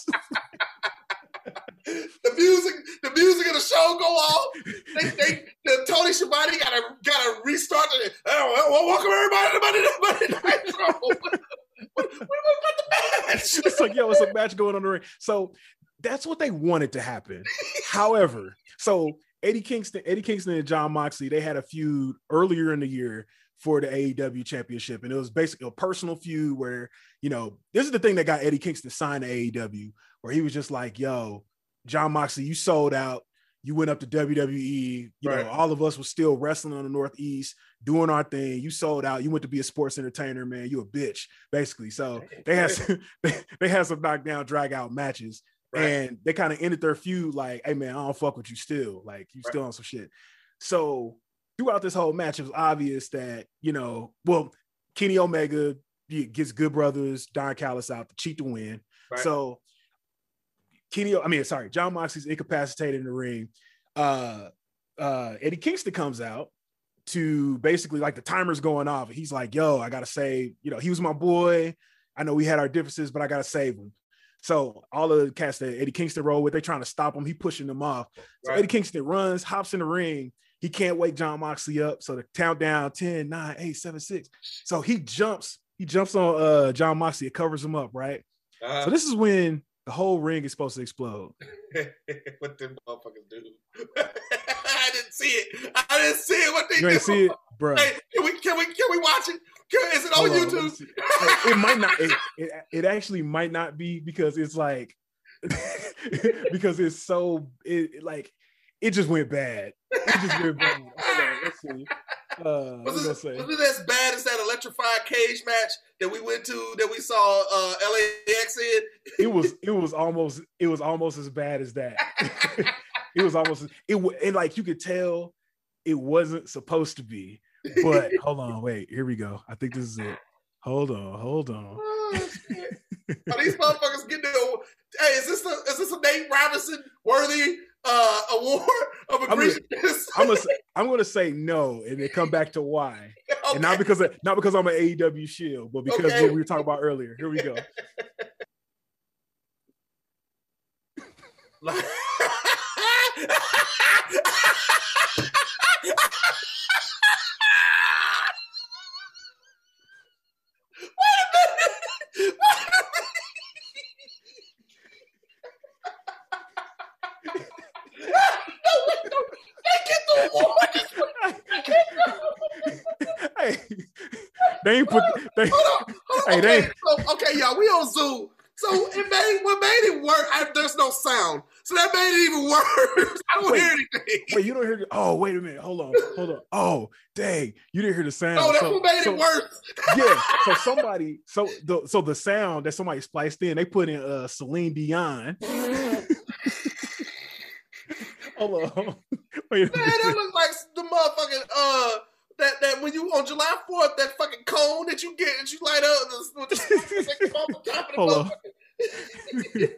the music, the music of the show go off. They, they, the Tony Schiavone gotta gotta restart it. Oh, welcome everybody to Monday Night Nitro. What about the match? It's like, yo, it's a match going on the ring. So that's what they wanted to happen. However, so Eddie Kingston, Eddie Kingston and Jon Moxley, they had a feud earlier in the year for the A E W championship. And it was basically a personal feud where, you know, this is the thing that got Eddie Kingston signed to A E W, where he was just like, yo, Jon Moxley, you sold out. You went up to W W E. You right. know, all of us were still wrestling on the Northeast, doing our thing. You sold out. You went to be a sports entertainer, man. You a bitch, basically. So they had some, they, they had some knockdown, drag out matches. Right. And they kind of ended their feud like, hey, man, I don't fuck with you still. Like, you right. still on some shit. So throughout this whole match, it was obvious that, you know, well, Kenny Omega gets Good Brothers, Don Callis out to cheat to win. Right. So Kenny, I mean, sorry, Jon Moxley's incapacitated in the ring. Uh, uh, Eddie Kingston comes out to basically, like, the timer's going off. He's like, yo, I got to save, you know, he was my boy. I know we had our differences, but I got to save him. So all of the cats that Eddie Kingston rolled with, they trying to stop him. He pushing them off. So right. Eddie Kingston runs, hops in the ring. He can't wake Jon Moxley up. So the countdown, ten, nine, eight, seven, six. So he jumps. He jumps on uh, Jon Moxley. It covers him up, right? Uh, so this is when the whole ring is supposed to explode. What them motherfuckers do? I didn't see it. I didn't see it. What they you do? You ain't see it, bro. Hey, can we can we can we watch it? Can, is it on, on YouTube? It, it might not. It, it, it actually might not be because it's like because it's so it like it just went bad. It just went bad. Hold on, let's see. Uh, was, it, say? was it as bad as that electrified cage match that we went to that we saw uh, L A X in? It was it was almost it was almost as bad as that. It was almost it and like you could tell it wasn't supposed to be. But hold on, wait, here we go. I think this is it. Hold on, hold on. Oh, shit. Are these motherfuckers getting their, hey, is this a is this a Nate Robinson worthy uh, award of egregious? I'm gonna, I'm gonna say no, and then come back to why. Okay. And not because of, not because I'm an A E W shield, but because okay. what we were talking about earlier. Here we go. Hey, they ain't put. They, hold on, hold on. Hey, okay, they. So, okay, y'all, we on Zoom. So it made what made it work. I, there's no sound, so that made it even worse. I don't wait, hear anything. Wait, you don't hear? Oh, wait a minute. Hold on, hold on. Oh, dang, you didn't hear the sound. No, that's so, what made so, it worse. Yeah. So somebody, so the so the sound that somebody spliced in, they put in uh Celine Dion. Hold on. Wait a Man, that looks like the motherfucking uh. That that when you on July fourth, that fucking cone that you get that you light up with the off the top of the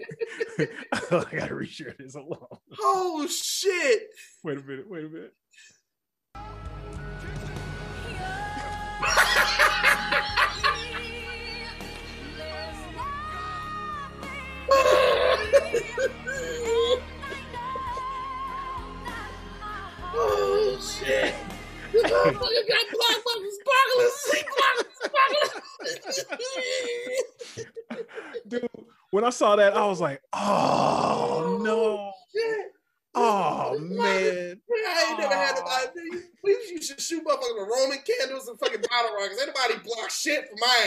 oh, I gotta reshare this. Hold on. Oh shit! Wait a minute. Wait a minute. Oh shit! This motherfucker got blockbuster sparklers, sparklers. Dude, when I saw that, I was like, oh no. Shit. Oh man. I ain't never had nobody. We used to shoot motherfuckers with Roman candles and fucking bottle rockets. Ain't nobody block shit for my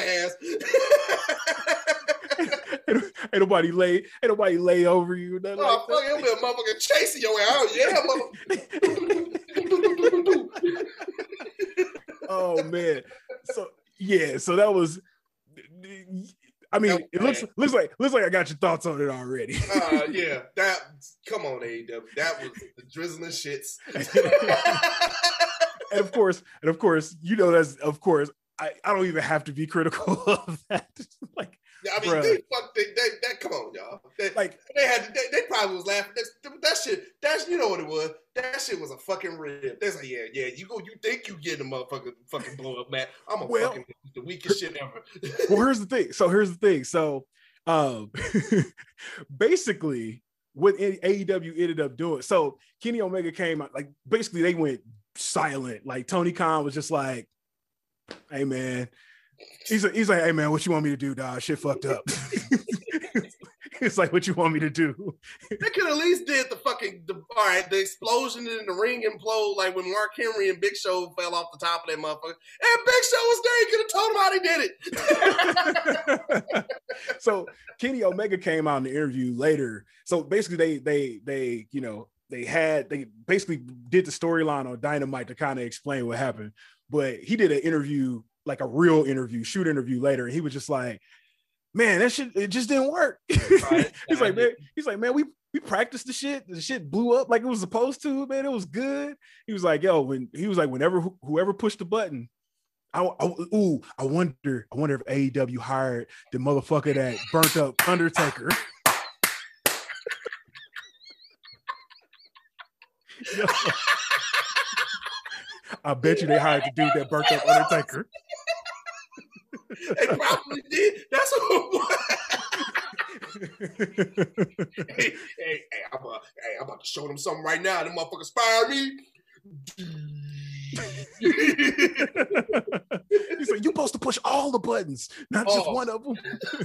ass. ain't, ain't nobody lay, ain't nobody lay over you. Oh, Like fuck, it'll be a motherfucker chasing your ass. Oh, yeah, motherfucker. Oh man. So yeah, so that was I mean, That was it looks bad. looks like looks like I got your thoughts on it already. Uh, yeah, that, come on, A E W. That was the drizzling shits. And of course, and of course, you know that's of course, I, I don't even have to be critical of that. Like, Yeah, I mean, bruh. they fuck. They, they, that. Come on, y'all. They, like they had. They, they probably was laughing. That's, that shit. That's you know what it was. That shit was a fucking rib. That's like, yeah, yeah. You go. You think you getting a motherfucking fucking blow up, man? I'm a Well- fucking the weakest shit ever. well, here's the thing. So here's the thing. So um basically what A E W ended up doing. So Kenny Omega came out, like basically they went silent. Like Tony Khan was just like, hey man. He's like, he's like, hey man, what you want me to do, dog? Shit fucked up. It's like, what you want me to do? They could at least did the fucking. The, all right, the explosion in the ring implode like when Mark Henry and Big Show fell off the top of that motherfucker. And Big Show was there. He could have told him how they did it. So Kenny Omega came out in the interview later. So basically they they they you know they had they basically did the storyline on Dynamite to kind of explain what happened. But he did an interview, like a real interview, shoot interview later, and he was just like, man, that shit, it just didn't work. Right. He's like, man, he's like, man, we we practiced the shit. The shit blew up like it was supposed to, man. It was good. He was like, yo, when he was like, whenever wh- whoever pushed the button, I, I ooh, I wonder, I wonder if A E W hired the motherfucker that burnt up Undertaker. Yo. I bet you they hired the dude that burnt up Undertaker. They probably did. That's what it was. hey, hey, hey, I'm, uh, hey, I'm about to show them something right now. Them motherfuckers fire me. He's like, you're supposed to push all the buttons, not just Oh. one of them.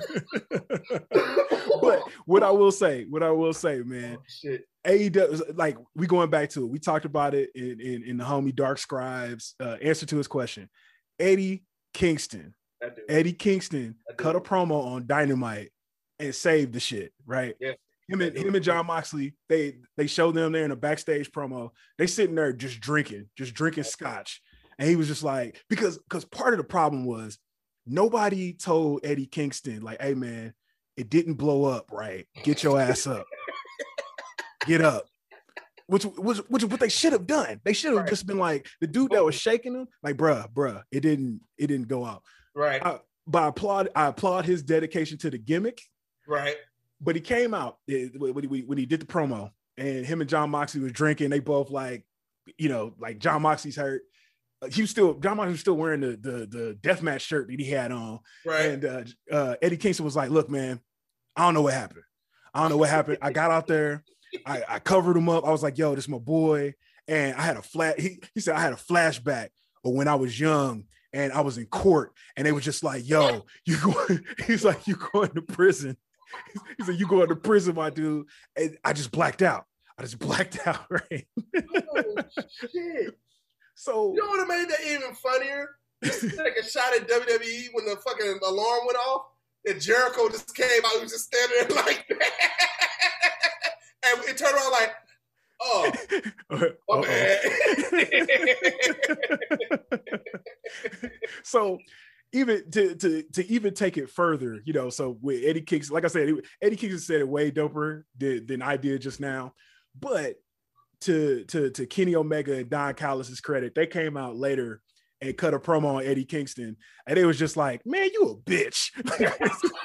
But what I will say, what I will say, man, Oh, shit. A E W, like we going back to it. We talked about it in, in, in the homie Dark Scribes uh, answer to his question. Eddie Kingston, That dude. Eddie Kingston That cut a dude. promo on Dynamite and saved the shit, right? Yeah. Him and him and John Moxley, they they showed them there in a backstage promo. They sitting there just drinking, just drinking scotch. And he was just like, because because part of the problem was nobody told Eddie Kingston, like, hey man, it didn't blow up, right? Get your ass up. Get up. Which was which, what they should have done. They should have Right. just been like the dude that was shaking him, like, bruh, bruh, it didn't, it didn't go out. Right, I, but I applaud, I applaud his dedication to the gimmick. right. But he came out eh, when he, when he did the promo, and him and John Moxley was drinking. They both like, you know, like John Moxley's hurt. Uh, He was still John Moxley was still wearing the the the deathmatch shirt that he had on, Right. and uh, uh, Eddie Kingston was like, "Look, man, I don't know what happened. I don't know what happened. I got out there, I, I covered him up. I was like, yo, this is my boy, and I had a flat. He he said I had a flashback of when I was young." And I was in court, and they were just like, "Yo, you going?" He's like, "You going to prison?" He said, "You going to prison, my dude?" And I just blacked out. I just blacked out, right? Oh, shit. So You know what made that even funnier? Like a shot at W W E when the fucking alarm went off, and Jericho just came out. He was just standing there like that, and it turned around like, "Oh, my bad." So even to to to even take it further, you know, so with Eddie Kingston, like I said, Eddie Kingston said it way doper than, than I did just now. But to to to Kenny Omega and Don Callis's credit, they came out later and cut a promo on Eddie Kingston, and it was just like, "Man, you a bitch."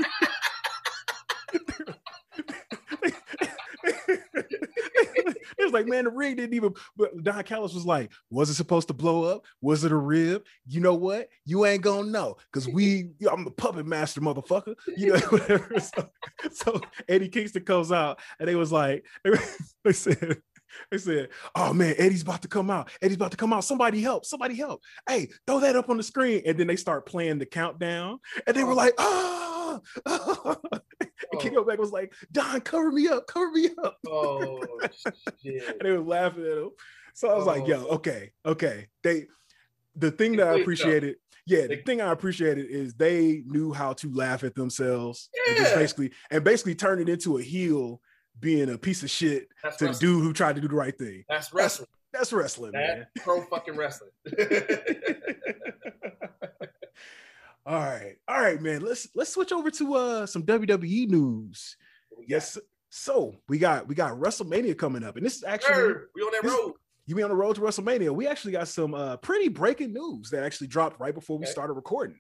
It's was like, man, the ring didn't even. But Don Callis was like, was it supposed to blow up? Was it a rib? You know what? You ain't gonna know because we. I'm the puppet master, motherfucker. You know, whatever. So, so Eddie Kingston comes out, and they was like, they said. They said, oh man, Eddie's about to come out. Eddie's about to come out. Somebody help. Somebody help. Hey, throw that up on the screen. And then they start playing the countdown. And they were like, ah. Oh. And Kenny Omega was like, Don, cover me up. Cover me up. Oh, shit. And they were laughing at him. So I was oh. like, yo, okay, okay. They, the thing that I appreciated, yeah, the thing I appreciated is they knew how to laugh at themselves. Yeah. And just basically, and basically turn it into a heel being a piece of shit that's to wrestling. The dude who tried to do the right thing. That's wrestling. That's, that's wrestling, that man. Pro fucking wrestling. All right. All right, man. Let's let's switch over to uh some W W E news. Yes. So we got we got WrestleMania coming up. And this is actually sure. we on that this, road. You be on the road to WrestleMania. We actually got some uh pretty breaking news that actually dropped right before we okay. started recording.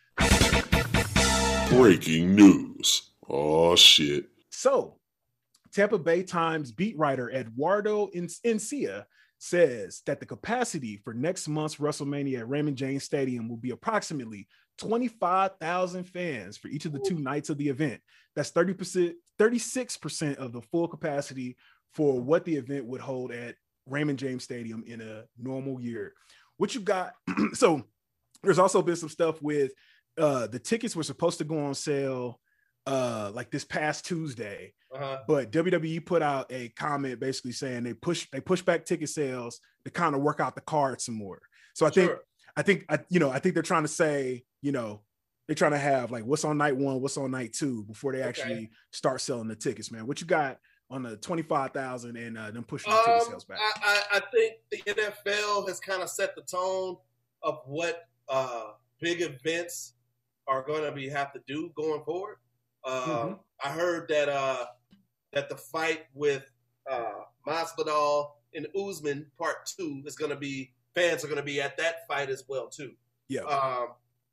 Breaking news. Oh shit. So Tampa Bay Times beat writer Eduardo Encia says that the capacity for next month's WrestleMania at Raymond James Stadium will be approximately twenty-five thousand fans for each of the two nights of the event. That's thirty percent, thirty-six percent of the full capacity for what the event would hold at Raymond James Stadium in a normal year. What you got? So there's also been some stuff with uh, the tickets were supposed to go on sale uh like this past Tuesday, uh-huh. but W W E put out a comment basically saying they push they push back ticket sales to kind of work out the card some more. So I think sure. I think I you know I think they're trying to say, you know, they're trying to have like what's on night one, what's on night two before they actually okay. start selling the tickets, man. What you got on the twenty-five thousand and uh, them pushing the um, ticket sales back? I, I, I think the N F L has kind of set the tone of what uh, big events are going to be have to do going forward. Uh, mm-hmm. I heard that uh, that the fight with uh, Masvidal and Usman part two is going to be fans are going to be at that fight as well too. Yeah. Um,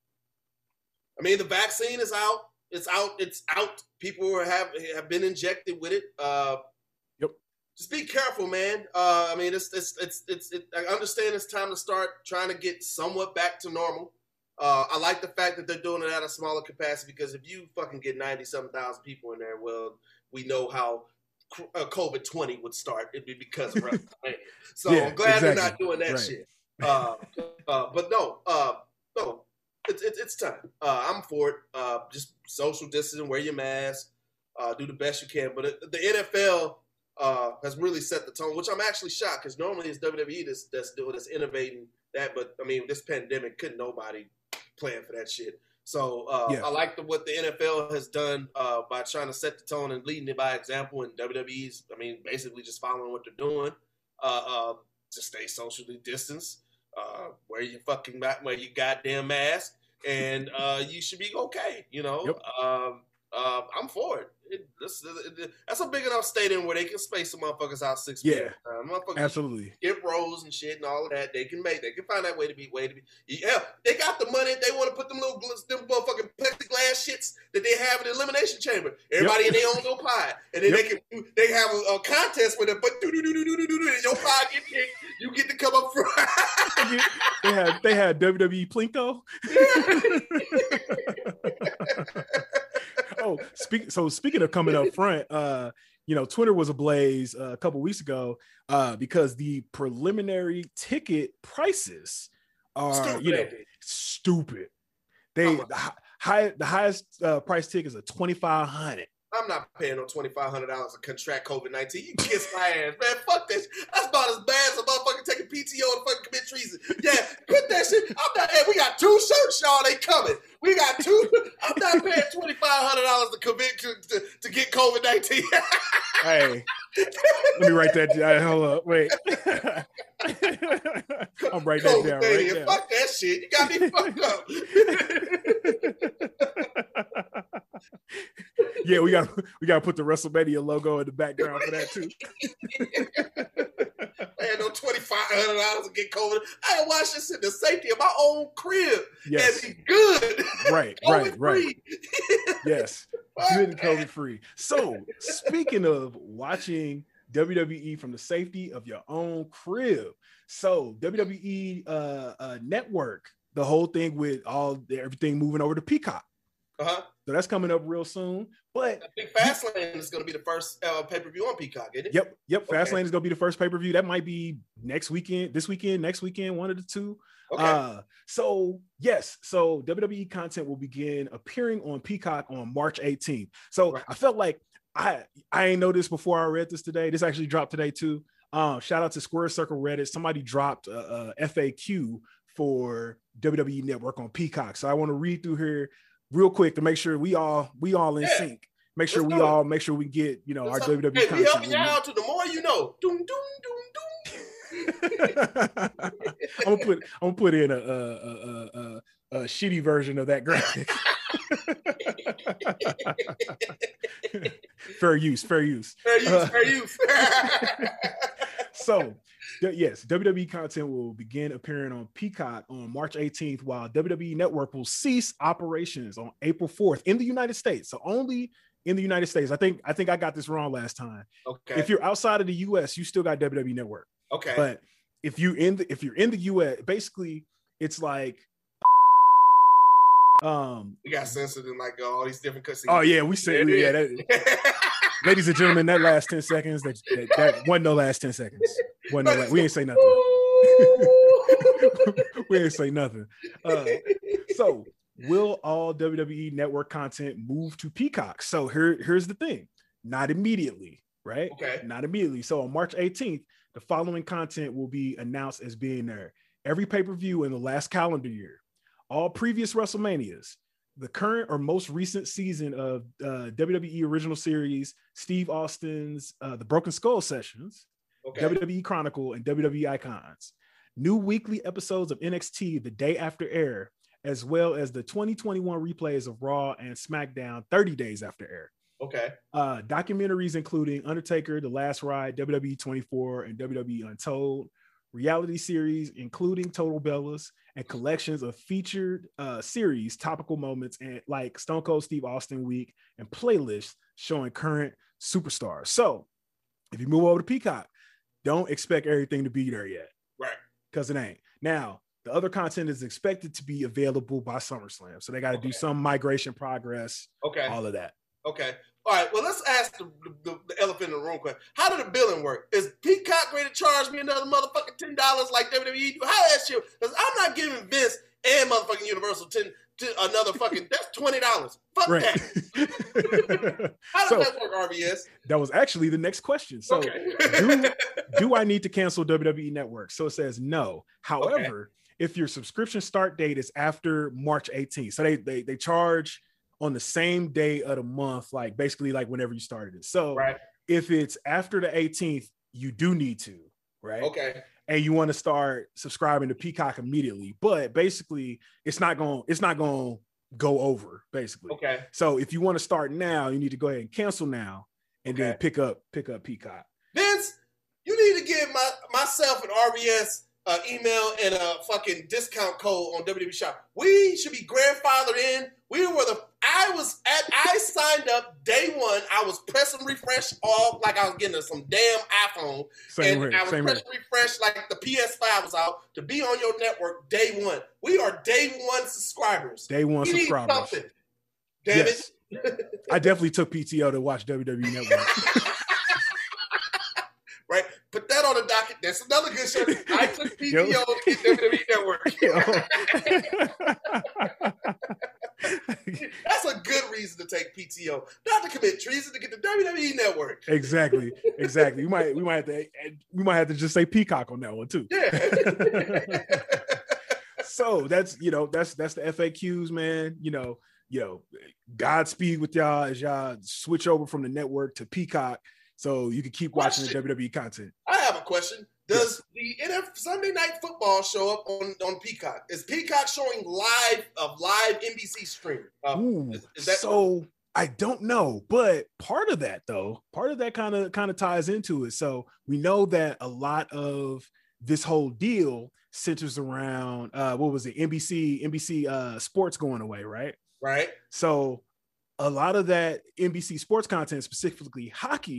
I mean, the vaccine is out. It's out. It's out. People are, have have been injected with it. Uh, yep. Just be careful, man. Uh, I mean, it's it's it's it's. It, I understand it's time to start trying to get somewhat back to normal. Uh, I like the fact that they're doing it at a smaller capacity because if you fucking get ninety-something thousand people in there, well, we know how uh, COVID twenty would start. It'd be because of WrestleMania. So yeah, I'm glad exactly. they're not doing that right. shit. Uh, uh, but no, uh, no, it's it's, it's time. Uh, I'm for it. Uh, just social distancing, wear your mask, uh, do the best you can. But it, the N F L uh, has really set the tone, which I'm actually shocked because normally it's W W E that's, that's doing that's innovating that. But I mean, this pandemic couldn't nobody plan for that shit. So uh, yeah. I like the, what the N F L has done uh, by trying to set the tone and leading it by example. And W W E's, I mean, basically just following what they're doing. Uh, uh, just stay socially distanced. Uh, wear your fucking wear your goddamn mask, and uh, you should be okay. You know, yep. um, uh, I'm for it. It, this, it. That's a big enough stadium where they can space some motherfuckers out six yeah, uh, motherfuckers absolutely. Get rows and shit and all of that. They can make. They can find that way to be. Way to be. Yeah, they got the money. They want to put them little them motherfucking plexiglass shits that they have in the elimination chamber. Everybody yep. in their own little pie, and then yep. they can. They have a, a contest with it, but do do do do do do do. And your pie get picked. You get to come up front. they had they had W W E Plinko. Oh, speak, so speaking of coming up front, uh, you know, Twitter was ablaze uh, a couple weeks ago uh, because the preliminary ticket prices are, stupid. you know, stupid. They the, high, the highest uh, price tickets are twenty-five hundred. I'm not paying no twenty-five hundred dollars to contract COVID nineteen. You kiss my ass, man. Fuck this. That's about as bad as a motherfucker taking P T O to fucking commit treason. Yeah, quit that shit. I'm not. Hey, we got two shirts, y'all. They coming. We got two. I'm not paying twenty-five hundred dollars to commit to, to, to get COVID nineteen. Hey, let me write that down. Hold up. Wait. I'm writing that down right now. Fuck that shit. You got me fucked up. Yeah, we got we got to put the WrestleMania logo in the background for that too. I had no twenty-five hundred dollars to get COVID. I had watched this in the safety of my own crib yes. and be good. Right, right, right. Yes, good and COVID free. So, speaking of watching W W E from the safety of your own crib. So W W E uh, uh, Network, the whole thing with all everything moving over to Peacock. Uh-huh. So that's coming up real soon. But I think Fastlane is going to be the first uh, pay-per-view on Peacock, isn't it? Yep, yep. Okay. Fastlane is going to be the first pay-per-view. That might be next weekend, this weekend, next weekend, one of the two. Okay. Uh, so yes, so W W E content will begin appearing on Peacock on March eighteenth. So Right. I felt like I I ain't know this before I read this today. This actually dropped today too. Um, shout out to Square Circle Reddit. Somebody dropped a, a F A Q for W W E Network on Peacock. So I want to read through here real quick to make sure we all we all in Yeah. sync. Make sure Let's we go. all make sure we get, you know, Let's our go. W W E Hey, we helping content. you out to the more you know. Doom, doom, doom, doom. I'm gonna put I'm gonna put in a, a, a, a, a shitty version of that graphic. Fair use, fair use. Fair use, Uh, fair use. So, th- yes, W W E content will begin appearing on Peacock on March eighteenth, while W W E Network will cease operations on April fourth in the United States. So only in the United States. I think I think I got this wrong last time. Okay. If you're outside of the U S, you still got W W E Network. okay. But if you in the if you're in the U S, basically it's like um we got censored in like all these different cutscenes. oh yeah, we said yeah, that, ladies and gentlemen, that last ten seconds, that that, that wasn't no last ten seconds. Wasn't no la- we ain't say nothing. We ain't say nothing. Uh, so will all W W E Network content move to Peacock? So here, here's the thing. Not immediately, right? Okay. Not immediately. So on March eighteenth, the following content will be announced as being there. Every pay-per-view in the last calendar year, all previous WrestleManias, the current or most recent season of uh, W W E Original Series, Steve Austin's uh, The Broken Skull Sessions, Okay. W W E Chronicle, and W W E Icons. New weekly episodes of N X T the day after air, as well as the twenty twenty-one replays of Raw and SmackDown thirty days after air. Okay. Uh, documentaries including Undertaker, The Last Ride, W W E twenty-four, and W W E Untold. Reality series including Total Bellas, and collections of featured uh, series, topical moments, and like Stone Cold Steve Austin Week, and playlists showing current superstars. So if you move over to Peacock, don't expect everything to be there yet. Right. Because it ain't. Now, the other content is expected to be available by SummerSlam. So they got to Okay. do some migration progress, Okay. all of that. Okay. All right. Well, let's ask the, the, the elephant in the room question. How did the billing work? Is Peacock ready to charge me another motherfucking ten dollars like W W E do? How that shit? Because I'm not giving Vince and motherfucking Universal ten to another fucking. That's twenty dollars. Fuck Right. that. How does So that work, R B S? that was actually the next question. So Okay. do, do I need to cancel W W E Network? So it says no. However, if your subscription start date is after March eighteenth, so they they they charge on the same day of the month, like basically like whenever you started it. So Right. if it's after the eighteenth, you do need to, right? Okay. And you want to start subscribing to Peacock immediately. But basically, it's not going it's not going to go over basically. Okay. So if you want to start now, you need to go ahead and cancel now and then Okay. pick up pick up Peacock. Vince, you need to give my myself and R B S uh, email and a fucking discount code on W W E Shop. We should be grandfathered in. We were the. I was at. I signed up day one. I was pressing refresh all like I was getting some damn iPhone, Same and here, I was same here. pressing refresh like the P S five was out to be on your network day one. We are day one subscribers. Day one we need subscribers. something. Damn Yes. it. I definitely took P T O to watch W W E Network. Right? Put that on the docket. That's another good show. I took P T O Yo. to get W W E Network. That's a good reason to take P T O. Not to commit treason, to get the W W E Network. Exactly, exactly. We might we might have to we might have to just say Peacock on that one too. Yeah. So that's you know that's that's the F A Qs, man. You know, you know, Godspeed with y'all as y'all switch over from the network to Peacock, so you can keep watching the Question. W W E content. I have a question. Does the N F L Sunday Night Football show up on, on Peacock? Is Peacock showing live of live N B C stream? Uh, Ooh, is, is that so I don't know, but part of that though, part of that kind of kind of ties into it. So we know that a lot of this whole deal centers around uh what was it, N B C, N B C uh sports going away, right? right? So a lot of that N B C sports content, specifically hockey,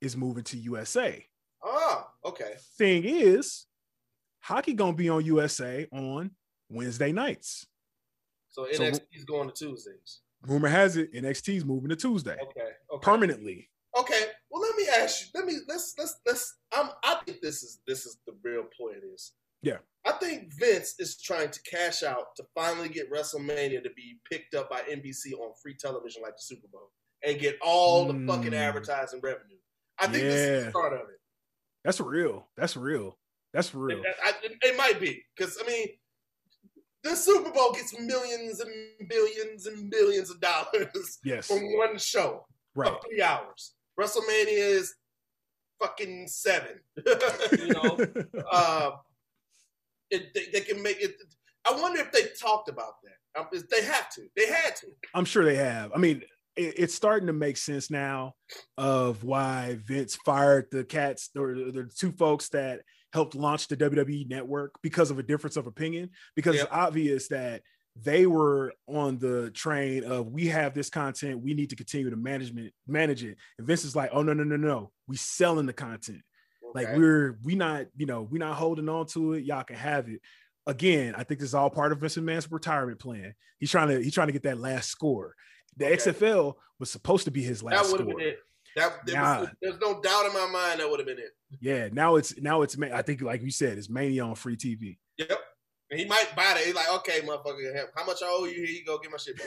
is moving to U S A. Oh, okay. Thing is, hockey gonna be on U S A on Wednesday nights. So N X T is going to Tuesdays. Rumor has it N X T is moving to Tuesday. Okay. Okay. Permanently. Okay. Well, let me ask you. Let me let's let's let's. I'm, I think this is this is the real point. Is yeah. I think Vince is trying to cash out to finally get WrestleMania to be picked up by N B C on free television like the Super Bowl and get all mm. the fucking advertising revenue. I think yeah. this is the start of it. That's real. That's real. That's real. It, I, it, it might be because I mean, the Super Bowl gets millions and billions and billions of dollars yes. from one show, right? Of three hours. WrestleMania is fucking seven. You know, uh, it, they, they can make it. I wonder if they talked about that. Um, they have to. They had to. I'm sure they have. I mean, it, it's starting to make sense now of why Vince fired the cats or the, the two folks that helped launch the W W E network because of a difference of opinion. Because yep. it's obvious that they were on the train of we have this content, we need to continue to management manage it. And Vince is like, oh no, no, no, no. We selling the content. Okay. Like we're we not, you know, we're not holding on to it. Y'all can have it. Again, I think this is all part of Vince McMahon's retirement plan. He's trying to he's trying to get that last score. The okay. X F L was supposed to be his last that would have score. been it. That, there nah. was, there's no doubt in my mind that would have been it. Yeah, now it's now it's I think like you said, it's Mania on free T V. Yep. And he might buy that. He's like, okay, motherfucker, how much I owe you? Here you go, get my shit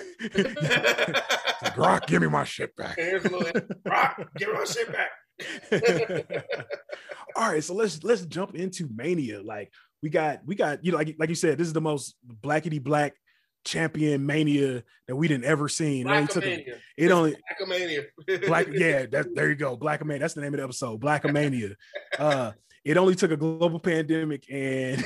back. Brock, give me my shit back. And here's a little Brock, give me my shit back. All right, so let's let's jump into Mania. Like we got we got you know like like you said, this is the most blackety black champion Mania that we didn't ever seen. It only took a, it only Blackamania. Black yeah, that there you go. Blackamania. That's the name of the episode. Blackamania. Uh it only took a global pandemic and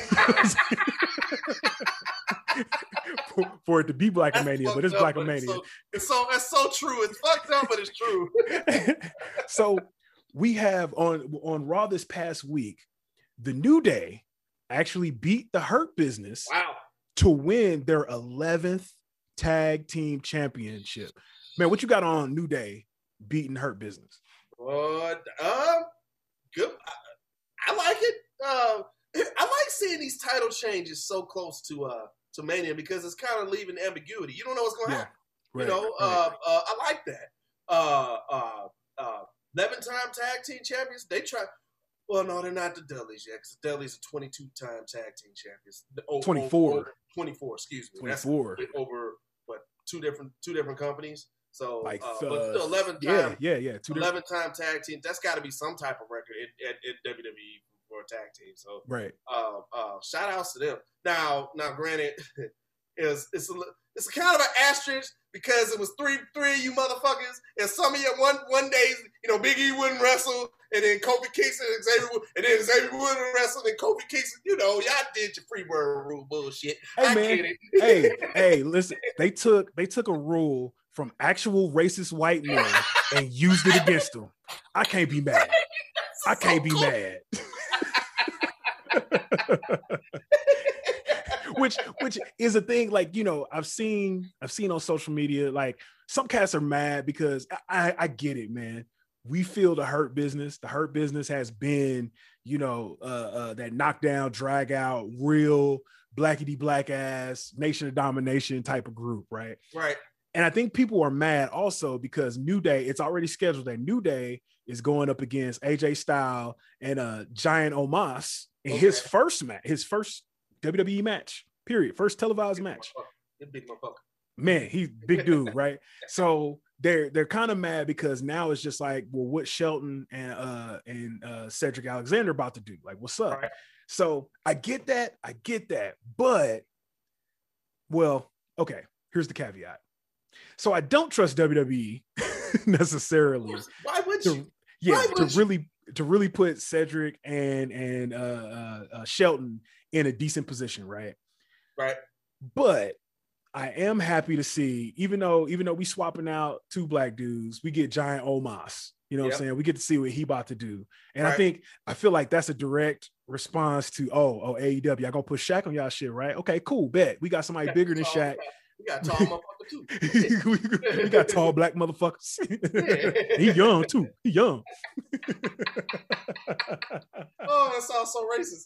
for, for it to be Blackamania, but it's Blackamania. So, it's so that's so true. It's fucked up, but it's true. So we have on on Raw this past week, the New Day actually beat the Hurt Business. Wow. To win their eleventh tag team championship. Man, what you got on New Day beating Hurt Business? What? Uh, good. I, I like it. Uh, I like seeing these title changes so close to uh to Mania because it's kind of leaving ambiguity. You don't know what's going to yeah, happen. Right, you know, right. uh, uh, I like that. Uh, uh, uh, eleven-time tag team champions. They try. Well, no, they're not the Dudleys yet because the Dudleys are twenty-two-time tag team champions. Oh, twenty-four. Over, twenty-four, excuse me. twenty-four. That's over, what, two different two different companies? So, like, uh, uh, but still eleven yeah, time, yeah, yeah. eleven-time tag team. That's got to be some type of record in, in, in W W E for a tag team. So, right. Uh, uh, shout outs to them. Now, now, granted, it's it's a it's a kind of an asterisk because it was three three of you motherfuckers, and some of you one one day, you know, Big E wouldn't wrestle, and then Kofi Kingston and Xavier, and then Xavier wouldn't wrestle, and Kofi Kingston, you know, y'all did your free word rule bullshit. Hey I man, get it. hey, hey, listen, they took they took a rule from actual racist white men and used it against them. I can't be mad. I can't be mad. which which is a thing, like, you know, I've seen I've seen on social media, like some cats are mad because I, I get it, man. We feel the Hurt Business. The Hurt Business has been, you know, uh, uh, that knockdown, drag out, real blackety black ass Nation of Domination type of group, right? Right. And I think people are mad also because New Day, it's already scheduled that New Day is going up against A J Styles and uh, Giant Omos in Okay. his first match, his first W W E match, period. First televised match. Big motherfucker. Man, he's big dude, right? So they're they're kind of mad because now it's just like, well, what Shelton and uh and uh Cedric Alexander about to do? Like, what's up? Right. So I get that, I get that, but well, okay, here's the caveat. So I don't trust W W E necessarily. Why would to, you? Yeah, Why to would you? really to really put Cedric and and uh, uh, uh, Shelton in a decent position, right? Right. But I am happy to see, even though even though we swapping out two black dudes, we get Giant Omos. You know Yep. what I'm saying? We get to see what he about to do. And I Right. think, I feel like that's a direct response to, oh, oh, A E W, y'all gonna put Shaq on y'all shit, right? Okay, cool, bet. We got somebody bigger than Shaq. We got tall motherfucker too. we, we got tall black motherfuckers. He young too. He young. Oh, that sounds so racist.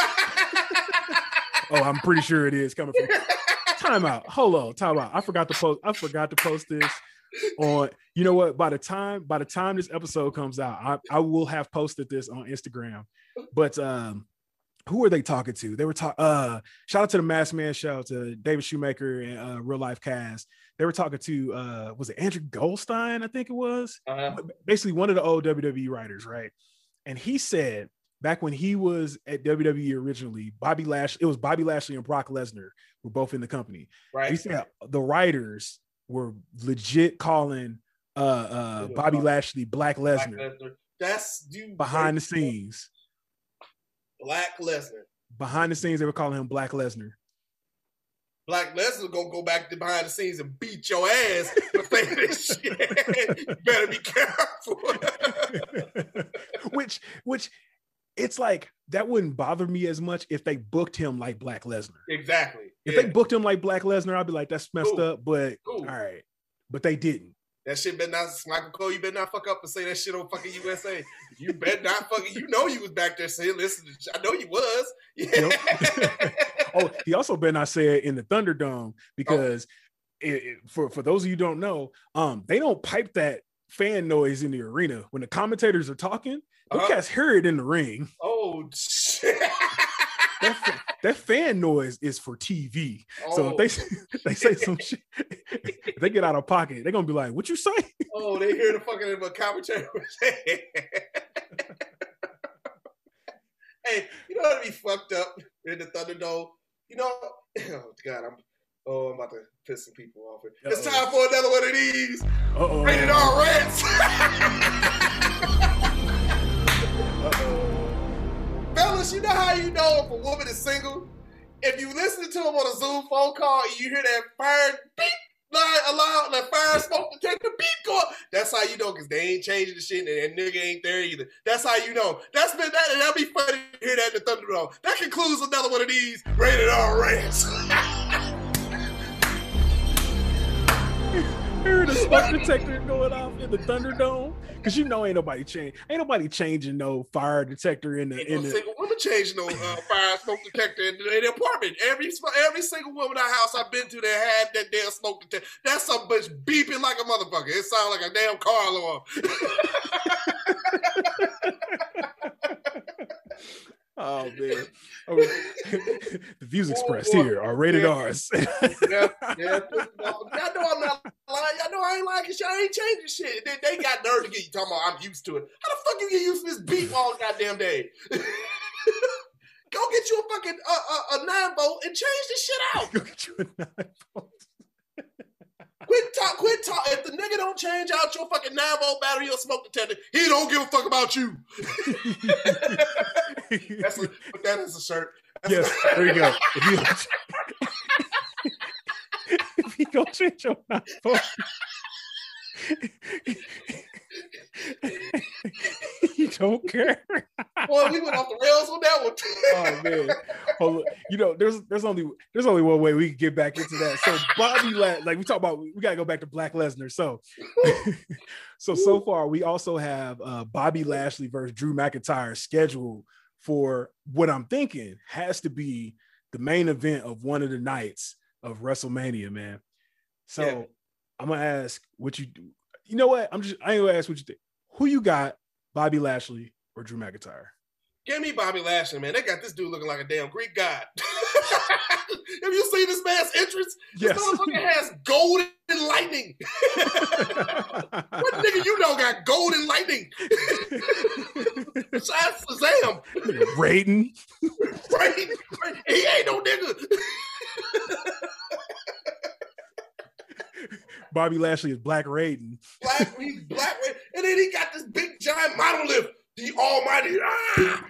Oh, I'm pretty sure it is coming from. Time out. Hold on. Time out. I forgot to post. I forgot to post this on. You know what? By the time by the time this episode comes out, I, I will have posted this on Instagram. But um, who were they talking to? They were talking. Uh, shout out to the Masked Man Show, to David Shoemaker and uh, Real Life Cast. They were talking to. Uh, was it Andrew Goldstein? I think it was. Uh-huh. Basically, one of the old W W E writers, right? And he said, back when he was at W W E originally, Bobby Lashley, it was Bobby Lashley and Brock Lesnar were both in the company. Right. He said the writers were legit calling uh, uh, Bobby Lashley Black Lesnar. That's you behind the scenes. Black Lesnar. Behind the scenes, they were calling him Black Lesnar. Black Lesnar gonna go back to behind the scenes and beat your ass for saying this shit. You better be careful. which, which. It's like that wouldn't bother me as much if they booked him like Black Lesnar. Exactly. If yeah. they booked him like Black Lesnar, I'd be like, that's messed Ooh. up. But Ooh. all right. But they didn't. That shit better not, Michael Cole, you better not fuck up and say that shit on fucking U S A. You better not fucking, you know you was back there saying, listen, I know you was. Yeah. Yep. Oh, he also better not say it in the Thunderdome because oh. it, it, for, for those of you who don't know, um, they don't pipe that fan noise in the arena. When the commentators are talking, those uh-huh. cats hear it in the ring. Oh, shit. That, that fan noise is for T V. Oh. So if they, they say some shit, if they get out of pocket, they're going to be like, what you say? Oh, they hear the fucking commentary. Hey, you know what to be fucked up in the Thunderdome? You know, oh, God, I'm Oh, I'm about to piss some people off. Uh-oh. It's time for another one of these. Uh-oh. Rated R rants. Fellas, you know how you know if a woman is single? If you listen to them on a Zoom phone call and you hear that fire beep, line alarm, that fire smoke detector beep go up, that's how you know, because they ain't changing the shit and that nigga ain't there either. That's how you know. That's been that, and that'd be funny to hear that in the Thunderdome. That concludes another one of these Rated R rants. Hear the smoke detector going off in the Thunderdome, because you know ain't nobody change, ain't nobody changing no fire detector in the ain't in no the. Single woman changing no uh, fire smoke detector in the, in the apartment. Every every single woman in the house I've been to that had that damn smoke detector. That's some bitch beeping like a motherfucker. It sounds like a damn car alarm. Oh man! Oh, the views expressed oh, here are rated yeah. R's. yeah, yeah. Y'all know I'm not lying. Y'all know I ain't lying because y'all ain't changing shit. They, they got nerve to get you talking about I'm used to it. How the fuck you get used to this beat all goddamn day? Go get you a fucking uh, uh, a nine volt and change this shit out. Go get you a nine volt. Quit talk, quit talk. If the nigga don't change out your fucking nine volt battery or smoke detector, he don't give a fuck about you. That's a, but that is a shirt. That's yes, a, there you go. If you don't, if you don't change your nine volt, you don't care. Boy, we went off the rails on that one. Oh man, hold on. You know, there's there's only there's only one way we can get back into that. So Bobby, La- like we talk about, we gotta go back to Black Lesnar. So, so so far we also have uh, Bobby Lashley versus Drew McIntyre scheduled for what I'm thinking has to be the main event of one of the nights of WrestleMania, man. So yeah. I'm gonna ask what you do. You know what? I'm just I ain't gonna ask what you think. Who you got, Bobby Lashley or Drew McIntyre? Give me Bobby Lashley, man. They got this dude looking like a damn Greek god. Have you seen this man's entrance? This yes. motherfucker has golden lightning. What nigga you know got golden lightning? Besides Shazam. Raiden. Raiden. He ain't no nigga. Bobby Lashley is Black Raiden. Black, he's Black Raiden. And then he got this big giant monolith. The almighty. Ah!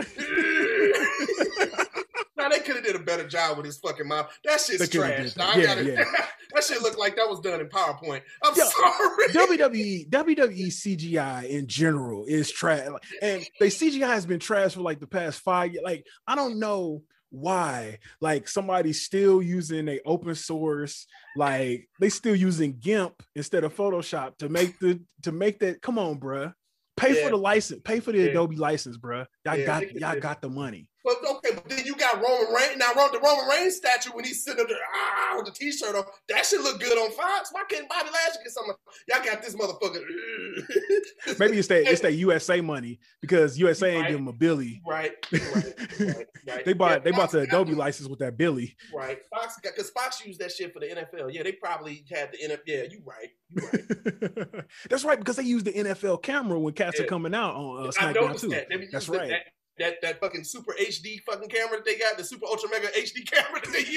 Now they could have did a better job with his fucking mouth. That shit's trash. Now, yeah, gotta, yeah. That shit looked like that was done in PowerPoint. I'm Yo, sorry. W W E, W W E C G I in general is trash. And they C G I has been trash for like the past five years. Like, I don't know why? Like somebody's still using a open source, like they still using GIMP instead of Photoshop to make the to make that. Come on, bruh. Pay yeah. for the license. Pay for the yeah. Adobe license, bruh. Y'all yeah, got y'all got the money. But okay, but then you got Roman Reigns. Now, the Roman Reigns statue when he's sitting there ah, with the T-shirt on, that should look good on Fox. Why can't Bobby Lashley get something? Y'all got this motherfucker. Maybe it's that it's that U S A money because U S A right. ain't give him a Billy. Right, right, right. right. They bought yeah, they Fox bought the Adobe got, license with that Billy. Right, Fox because Fox used that shit for the N F L. Yeah, they probably had the N F L. Yeah, you right. You right. That's right because they used the N F L camera when cats yeah. are coming out on uh, SmackDown too. That. That's right. That. That that fucking super H D fucking camera that they got, the super ultra mega H D camera that they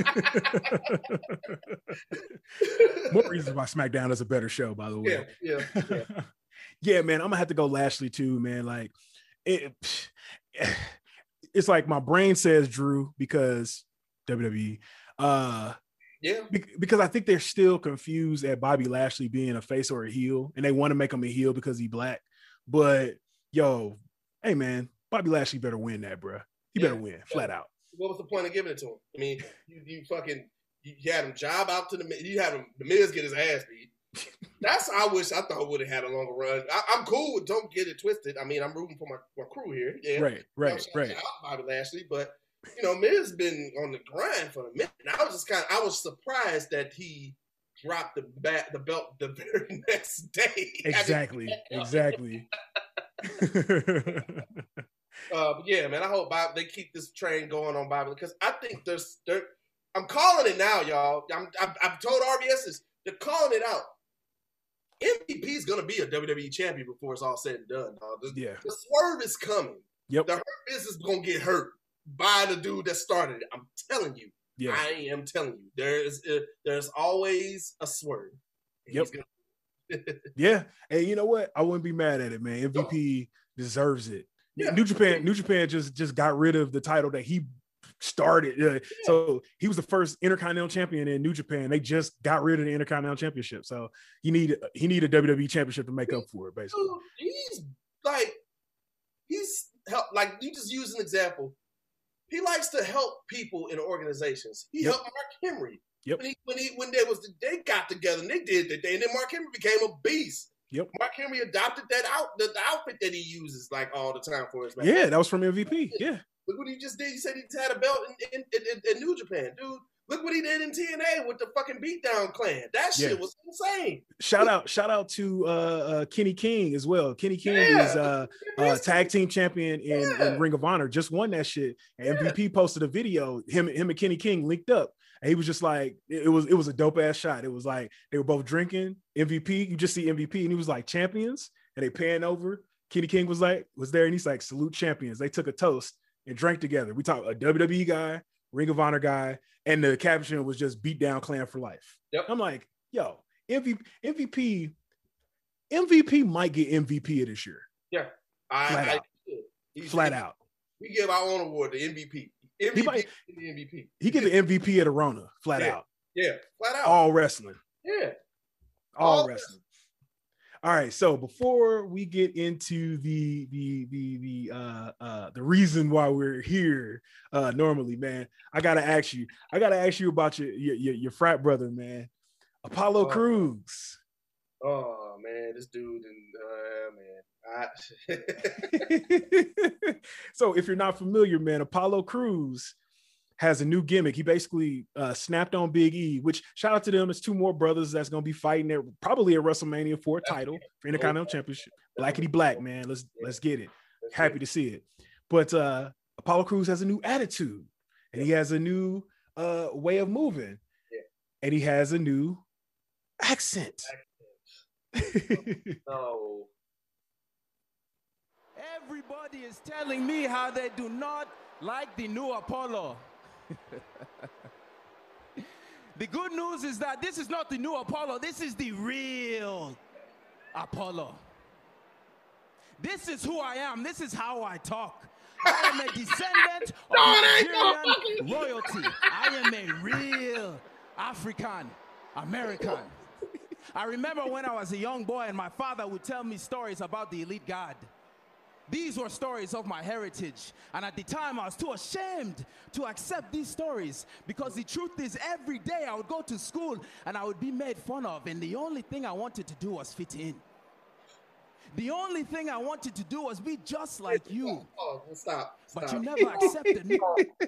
use. More reasons why SmackDown is a better show, by the way. Yeah, yeah, yeah. yeah, man. I'm gonna have to go Lashley too, man. Like it, it's like my brain says Drew because W W E. Uh yeah, because I think they're still confused at Bobby Lashley being a face or a heel, and they want to make him a heel because he's black. But yo, hey man. Bobby Lashley better win that, bro. He yeah, better win, flat yeah. out. What was the point of giving it to him? I mean, you, you fucking, you had him job out to the, you had him, the Miz get his ass beat. That's, I wish, I thought would have had a longer run. I, I'm cool with, don't get it twisted. I mean, I'm rooting for my, my crew here. Yeah. Right, right, you know, right. Out Bobby Lashley, but, you know, Miz been on the grind for a minute. And I was just kind of, I was surprised that he dropped the bat, the belt the very next day. Exactly, exactly. Uh, but yeah, man, I hope Bob, they keep this train going on Bobby because I think there's, there, I'm calling it now, y'all. I'm, I've, I've told R B S this. They're calling it out. M V P is going to be a W W E champion before it's all said and done. Dog. The, yeah. the swerve is coming. Yep. The hurt business is going to get hurt by the dude that started it. I'm telling you. Yeah. I am telling you. There's uh, there's always a swerve. Yep. Gonna... yeah. And you know what? I wouldn't be mad at it, man. M V P oh. deserves it. Yeah. New Japan, New Japan just just got rid of the title that he started. Uh, yeah. So he was the first Intercontinental Champion in New Japan. They just got rid of the Intercontinental Championship. So he need he need a W W E Championship to make up for it, basically. He's like he's help like you just use an example. He likes to help people in organizations. He yep. helped Mark Henry. Yep. When he when he when they was they got together and they did that day, and then Mark Henry became a beast. Yep. Mark Henry adopted that out the, the outfit that he uses like all the time for his match. Yeah, that was from M V P. Yeah. Look what he just did. He said he had a belt in, in, in, in New Japan, dude. Look what he did in T N A with the fucking Beatdown Clan. That shit yeah. was insane. Shout out, shout out to uh, uh, Kenny King as well. Kenny King yeah. is uh, uh, tag team champion in, yeah. in Ring of Honor. Just won that shit. And yeah. M V P posted a video. Him, him and Kenny King linked up. And he was just like, it was, it was a dope ass shot. It was like they were both drinking. M V P, you just see M V P, and he was like champions, and they pan over. Kenny King was like, was there, and he's like, salute champions. They took a toast and drank together. We talked a W W E guy, Ring of Honor guy, and the caption was just beat down Clan for life. Yep. I'm like, yo, M V P, M V P, M V P might get M V P of this year. Yeah, I, flat I, out. I, flat out. We give our own award to M V P. M V P, he might, the M V P. He get the M V P at Arona, flat yeah. out. Yeah, flat out. All wrestling. Yeah. All, All wrestling. wrestling. All right. So before we get into the the the the uh uh the reason why we're here uh normally, man, I gotta ask you, I gotta ask you about your your, your, your frat brother, man, Apollo oh, Crews. Oh man, this dude and uh man. I... So if you're not familiar, man, Apollo Crews has a new gimmick. He basically uh, snapped on Big E, which shout out to them. It's two more brothers that's going to be fighting there probably at WrestleMania for a title for Intercontinental Championship. Blackity black, man. Let's let's get it. Happy to see it. But uh, Apollo Crews has a new attitude, and he has a new uh, way of moving, and he has a new accent. No. Everybody is telling me how they do not like the new Apollo. The good news is that this is not the new Apollo. This is the real Apollo. This is who I am. This is how I talk. I am a descendant of Nigerian royalty. I am a real African American. I remember when I was a young boy and my father would tell me stories about the elite guard. These were stories of my heritage. And at the time, I was too ashamed to accept these stories because the truth is every day I would go to school and I would be made fun of. And the only thing I wanted to do was fit in. The only thing I wanted to do was be just like you. Oh, stop. stop. But you never accepted me.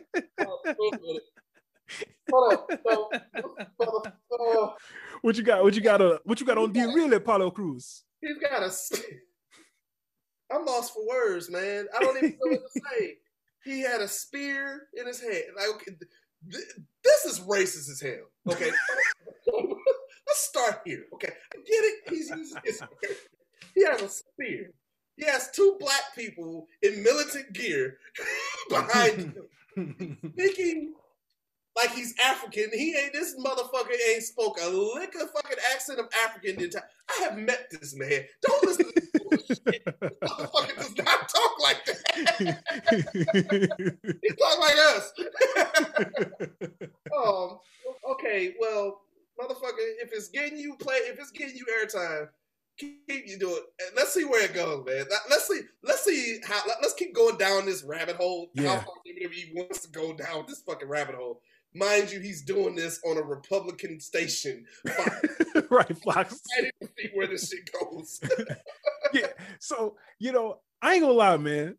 Hold on. So, so, so, What you got? What you got? Uh, what you got on the real Paulo Cruz? he's got a. I'm lost for words, man. I don't even know what to say. He had a spear in his hand. Like, okay, th- this is racist as hell. Okay, let's start here. Okay, I get it. He's using his spear. He has a spear. He has two black people in militant gear behind him, speaking like he's African. He ain't. This motherfucker ain't spoke a lick of fucking accent of African the entire. I have met this man. Don't listen to this bullshit. This motherfucker does not talk like that. He talk like us. um. Okay. Well, motherfucker, if it's getting you play, if it's getting you airtime, keep you do it. Let's see where it goes, man. Let's see. Let's see how. Let's keep going down this rabbit hole. Yeah. How far he wants to go down this fucking rabbit hole. Mind you, he's doing this on a Republican station. Right, Fox. Ready to see where this shit goes. Yeah. So, you know, I ain't gonna lie, man.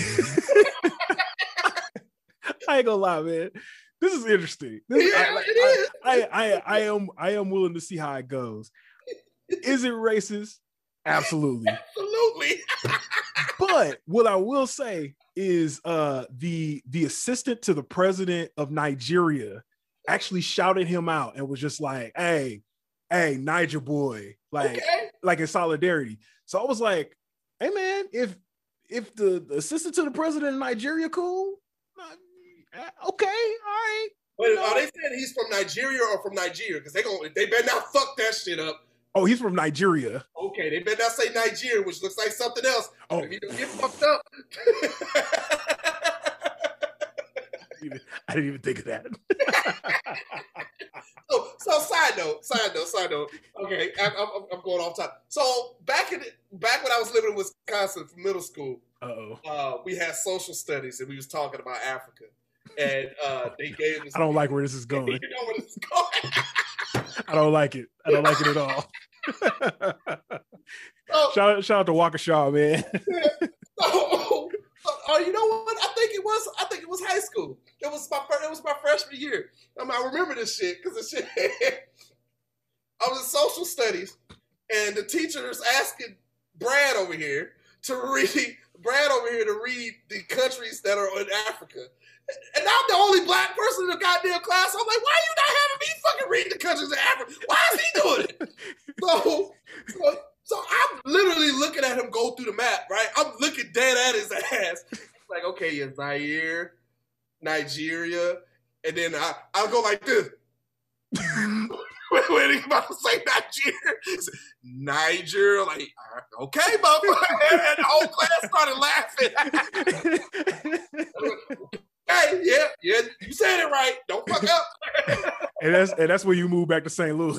I ain't gonna lie, man. This is interesting. This is, Yeah, I, like, it is. I, I, I, I am I am willing to see how it goes. Is it racist? Absolutely. Absolutely. But what I will say is uh the the assistant to the president of Nigeria actually shouted him out and was just like, hey, hey, Niger boy, like, Okay. like in solidarity. So I was like, hey man, if if the, the assistant to the president of Nigeria cool, uh, okay, all right. Wait, No. are they saying he's from Nigeria or from Nigeria? Because they gonna they better not fuck that shit up. Oh, he's from Nigeria. Okay, they better not say Nigeria, which looks like something else. Oh. If you don't get fucked up. I didn't even think of that. so, so side note, side note, side note. Okay, I, I'm, I'm going off top. So back in back when I was living in Wisconsin for middle school, Uh-oh. uh, we had social studies and we was talking about Africa, and uh, they gave us. I don't like where this is going. You know where this is going. I don't like it. I don't like it at all. So, shout, out, shout out to Waukesha, man. so, oh, you know what? I think it was. I think it was high school. It was my first. It was my freshman year. I mean, I remember this shit because the shit. I was in social studies, and the teacher was asking Brad over here to read. Brad over here to read the countries that are in Africa. And I'm the only black person in the goddamn class. I'm like, why are you not having me fucking read the countries in Africa? Why is he doing it? So, so, so I'm literally looking at him go through the map, right? I'm looking dead at his ass. Like, okay, yeah, Zaire, Nigeria, and then I, I'll go like this. When he's about to say Nigeria, Niger, like, okay, motherfucker. And the whole class started laughing. Hey, yeah, yeah, you said it right. Don't fuck up. And that's and that's when you move back to Saint Louis.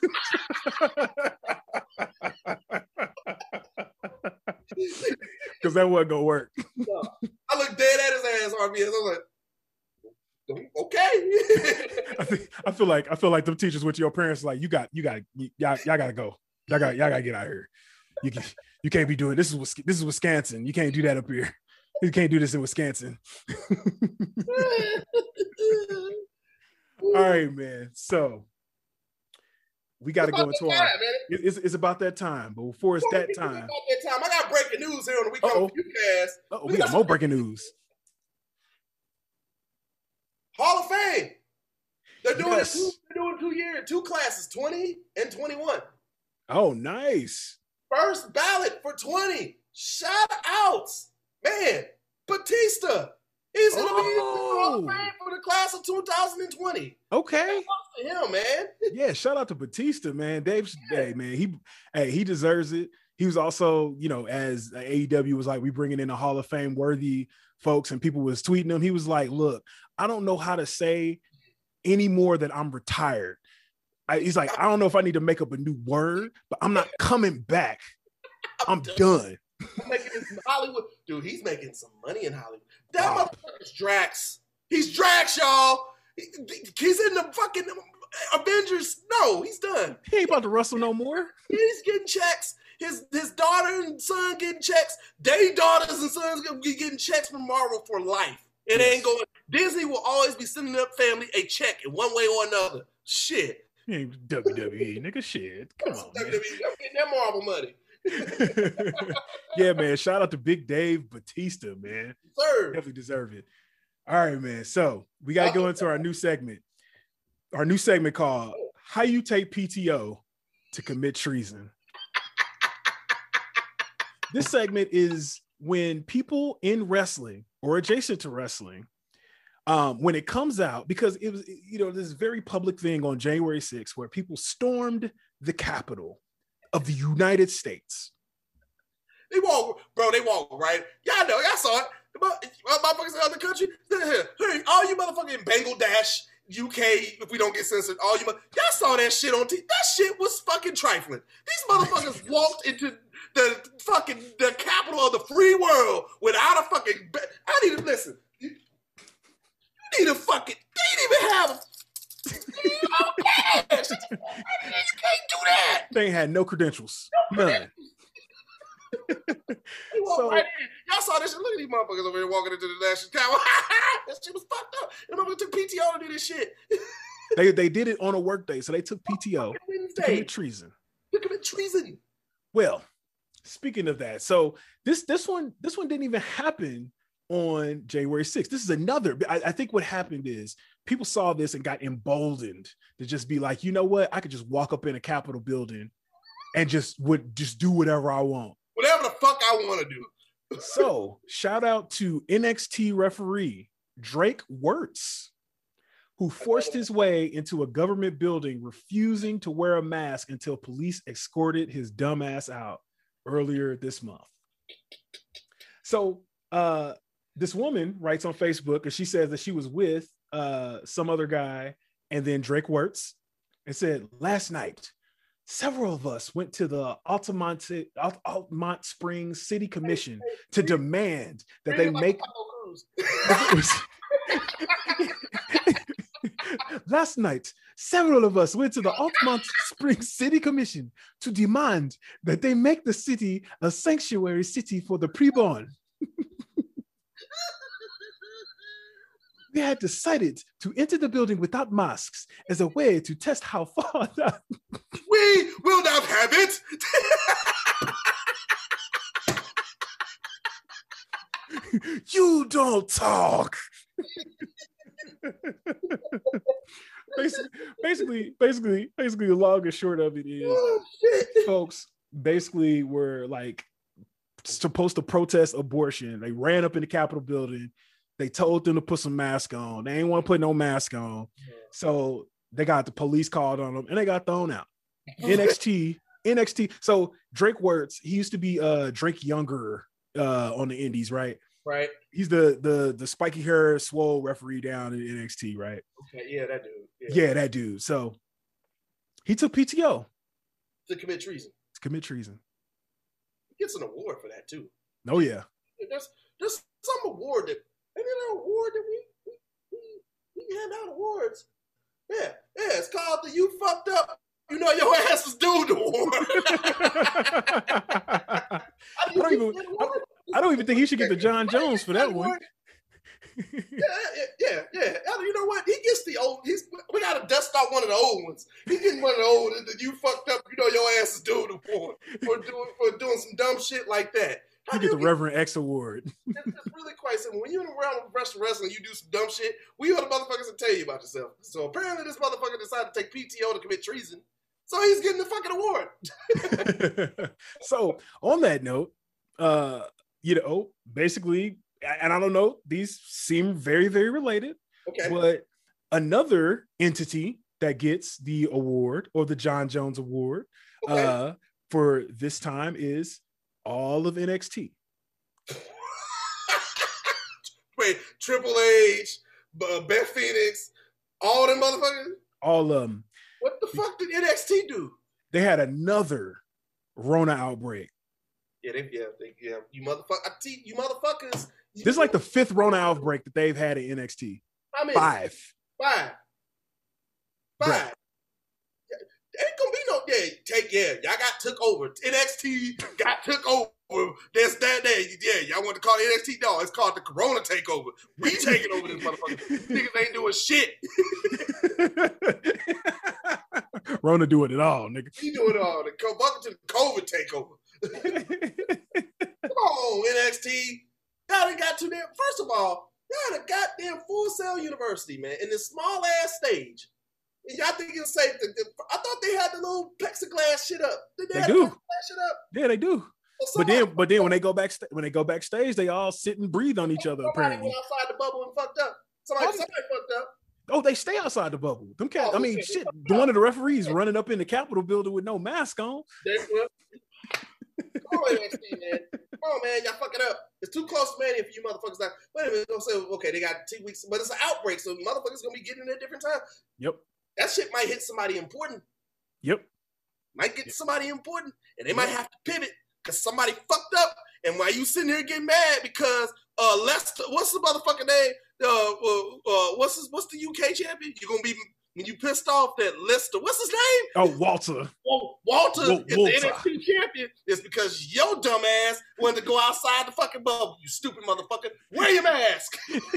Because that wasn't gonna work. I looked dead at his ass, R B S. I was like, okay. I, think, I feel like I feel like them teachers with your parents like you got you got y'all y'all gotta go. Y'all got y'all gotta get out of here. You can, you can't be doing this is this is Wisconsin. You can't do that up here. You can't do this in Wisconsin. All right, man. So we got to go into our. It, it's, it's about that time, but before it's that time, about that time, I got breaking news here on the weekend. Uh-oh. You guys, oh, we got more breaking news. Hall of Fame. They're doing Yes. it. Two, they're doing two years, two classes, twenty and twenty-one. Oh, nice. First ballot for twenty. Shout outs, man. Batista. He's gonna be in the Hall of Oh. Fame for the class of two thousand twenty. Okay. To him, man. Yeah, shout out to Batista, man. Dave, hey, man, he, hey, he deserves it. He was also, you know, as A E W was like, we bringing in a Hall of Fame worthy folks, and people was tweeting him. He was like, look, I don't know how to say any more that I'm retired. I, he's like, I don't know if I need to make up a new word, but I'm not coming back. I'm done. making this in Hollywood. Dude, he's making some money in Hollywood. That oh. motherfucker's Drax. He's Drax, y'all. He, he's in the fucking Avengers. No, he's done. He ain't about to wrestle no more. He's getting checks. His his daughter and son getting checks. They daughters and sons gonna be getting checks from Marvel for life. It yes. ain't going. Disney will always be sending up family a check in one way or another. Shit. W W E, nigga, shit. Come on, W W E, I'm getting that Marvel money. Yeah, man. Shout out to Big Dave Batista, man. Sir. Definitely deserve it. All right, man. So we got to go into our new segment. Our new segment called How You Take P T O to Commit Treason. This segment is when people in wrestling or adjacent to wrestling, um, when it comes out, because it was, you know, this very public thing on January sixth where people stormed the Capitol of the United States. They walk, bro, they walk, right? Y'all know, y'all saw it. Motherfuckers in other country, hey, all you motherfuckers in Bangladesh, U K, if we don't get censored, all you, y'all saw that shit on T V. That shit was fucking trifling. These motherfuckers walked into the fucking, the capital of the free world without a fucking, I need to listen. You, you need a fucking, they didn't even have a, you can't do that. They ain't had no credentials. No None. They walked so, right in. Y'all saw this shit. Look at these motherfuckers over here walking into the national capital. That shit was fucked up. And motherfuckers took P T O to do this shit. they they did it on a work day, so they took P T O to commit treason. To commit treason. Well, speaking of that, so this this one this one didn't even happen on January sixth. This is another. I, I think what happened is people saw this and got emboldened to just be like, you know what? I could just walk up in a Capitol building and just would just do whatever I want. Whatever the fuck I want to do. So, shout out to N X T referee Drake Wuertz, who forced his way into a government building, refusing to wear a mask until police escorted his dumb ass out earlier this month. So, uh, this woman writes on Facebook, and she says that she was with uh, some other guy, and then Drake Wuertz, and said, last night, several of us went to the Altamont, Altamont Springs City Commission to demand that they make. Last night, several of us went to the Altamont Springs City Commission to demand that they make the city a sanctuary city for the preborn. We had decided to enter the building without masks as a way to test how far that we will not have it. You don't talk. basically, basically, basically, basically, the long and short of it is, oh, folks basically were like supposed to protest abortion. They ran up in the Capitol building. They told them to put some mask on. They ain't want to put no mask on. So they got the police called on them and they got thrown out. N X T, N X T. So Drake Wuertz, he used to be uh Drake Younger uh on the Indies, right? Right. He's the the the spiky hair swole referee down in N X T, right? Okay, yeah, that dude. Yeah, yeah that dude. So he took P T O to commit treason. To commit treason. He gets an award for that too. Oh yeah. There's there's some award that and then an award that we we, we we hand out awards. Yeah, yeah, it's called the You Fucked Up, You Know Your Ass Was Dude Award. I, don't even, I, I don't even think he should get the John Jones for that one. yeah, yeah, yeah. You know what? He gets the old. He's we gotta dust out one of the old ones. He getting one of the old that You Fucked Up, You Know Your Ass Is Dude Award for doing for doing some dumb shit like that. You get the get, Reverend X Award. It's, it's really quite simple. When you're around professional wrestling, you do some dumb shit. We are the motherfuckers to tell you about yourself. So apparently, this motherfucker decided to take P T O to commit treason. So he's getting the fucking award. So on that note, uh, you know, basically, and I don't know, these seem very, very related. Okay. But another entity that gets the award or the John Jones Award okay. uh, for this time is all of N X T. Wait, Triple H, uh, Beth Phoenix, all them motherfuckers? All of them. What the fuck did N X T do? They had another Rona outbreak. Yeah, they, yeah, they, yeah. You motherfucker, I see you motherfuckers. You, This is like the fifth Rona outbreak that they've had in N X T. how many? Five. Five. Five. Yeah, ain't gonna be no yeah. Take yeah. Y'all got took over. N X T got took over. This that day. Yeah, y'all want to call it N X T? No, it's called the Corona takeover. We taking over this motherfucker. Niggas ain't doing shit. Rona doing it all, nigga. He doing it all. The welcome to the COVID takeover. Come on, N X T. Y'all done got to there. First of all, y'all had a goddamn Full Sail University, man, in this small ass stage. And y'all think it's safe? To, to, I thought they had the little plexiglass shit up. Did they, They have do. the plexiglass shit up? Yeah, they do. Well, But somebody- then, but then when they go back, when they go backstage, they all sit and breathe on each other. somebody Apparently, went outside the bubble and fucked up. Somebody, Oh, somebody fucked up. oh, they stay outside the bubble. Them cat. Oh, I mean, okay. shit. One of the referees running up in the Capitol building with no mask on. They, well, come on, N X T, man. Come on, man. Y'all fucking up. It's too close to Mania for you motherfuckers. Now, wait a minute. Don't say, okay, they got two weeks, but it's an outbreak, so motherfuckers going to be getting it at different time. Yep. That shit might hit somebody important. Yep. Might get somebody important, and they might have to pivot because somebody fucked up. And while you sitting here getting mad because uh, Lester, what's the motherfucking name? Uh, uh, uh, what's his, what's the U K champion? You're gonna be when you pissed off that Lester. What's his name? Oh, Walter. Well, Walter Wal- is Walter. the N X T champion. Is because your dumb ass wanted to go outside the fucking bubble. You stupid motherfucker. Wear your mask.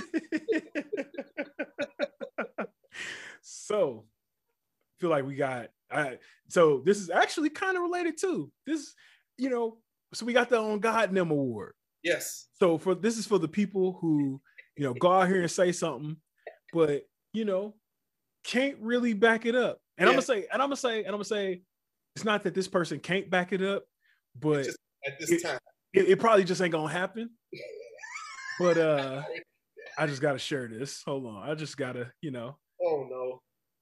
So, I feel like we got. I, so this is actually kind of related too. This, you know, so we got the On God and Them Award. Yes. So for this is for the people who, you know, go out here and say something, but you know, can't really back it up. And I'm Yeah. gonna say, and I'm gonna say, and I'm gonna say, it's not that this person can't back it up, but Just at this it, time. it, it probably just ain't gonna happen. But uh I just gotta share this. Hold on. I just gotta, you know. Oh no.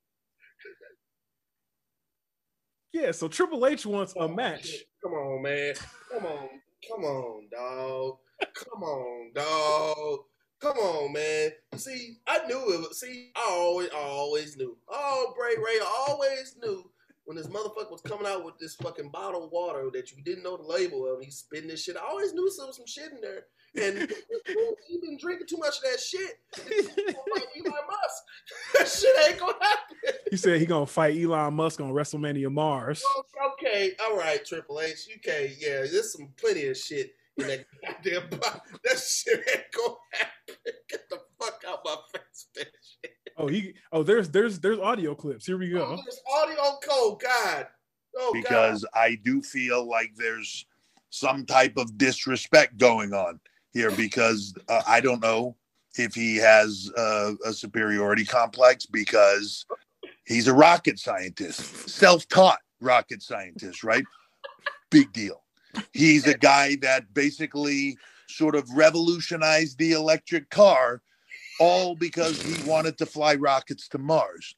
Yeah, so Triple H wants a match. Come on, man. Come on. Come on, dog. Come on, dog. Come on, man. See, I knew it was. See, I always, I always knew. Oh, Bray Ray, I always knew when this motherfucker was coming out with this fucking bottle of water that you didn't know the label of. He's spitting this shit. I always knew there was some shit in there. And he been drinking too much of that shit. Like Elon Musk. That shit ain't gonna happen. He said he gonna fight Elon Musk on WrestleMania Mars. Okay, all right, Triple H. Okay, yeah, there's some plenty of shit in that goddamn box. That shit ain't gonna happen. Get the fuck out my face, with that shit. Oh, he oh there's there's there's audio clips. Here we go. Oh, there's audio code, God. Oh, because I do feel like there's some type of disrespect going on here because uh, I don't know if he has uh, a superiority complex because he's a rocket scientist, self-taught rocket scientist, right? Big deal. He's a guy that basically sort of revolutionized the electric car all because he wanted to fly rockets to Mars.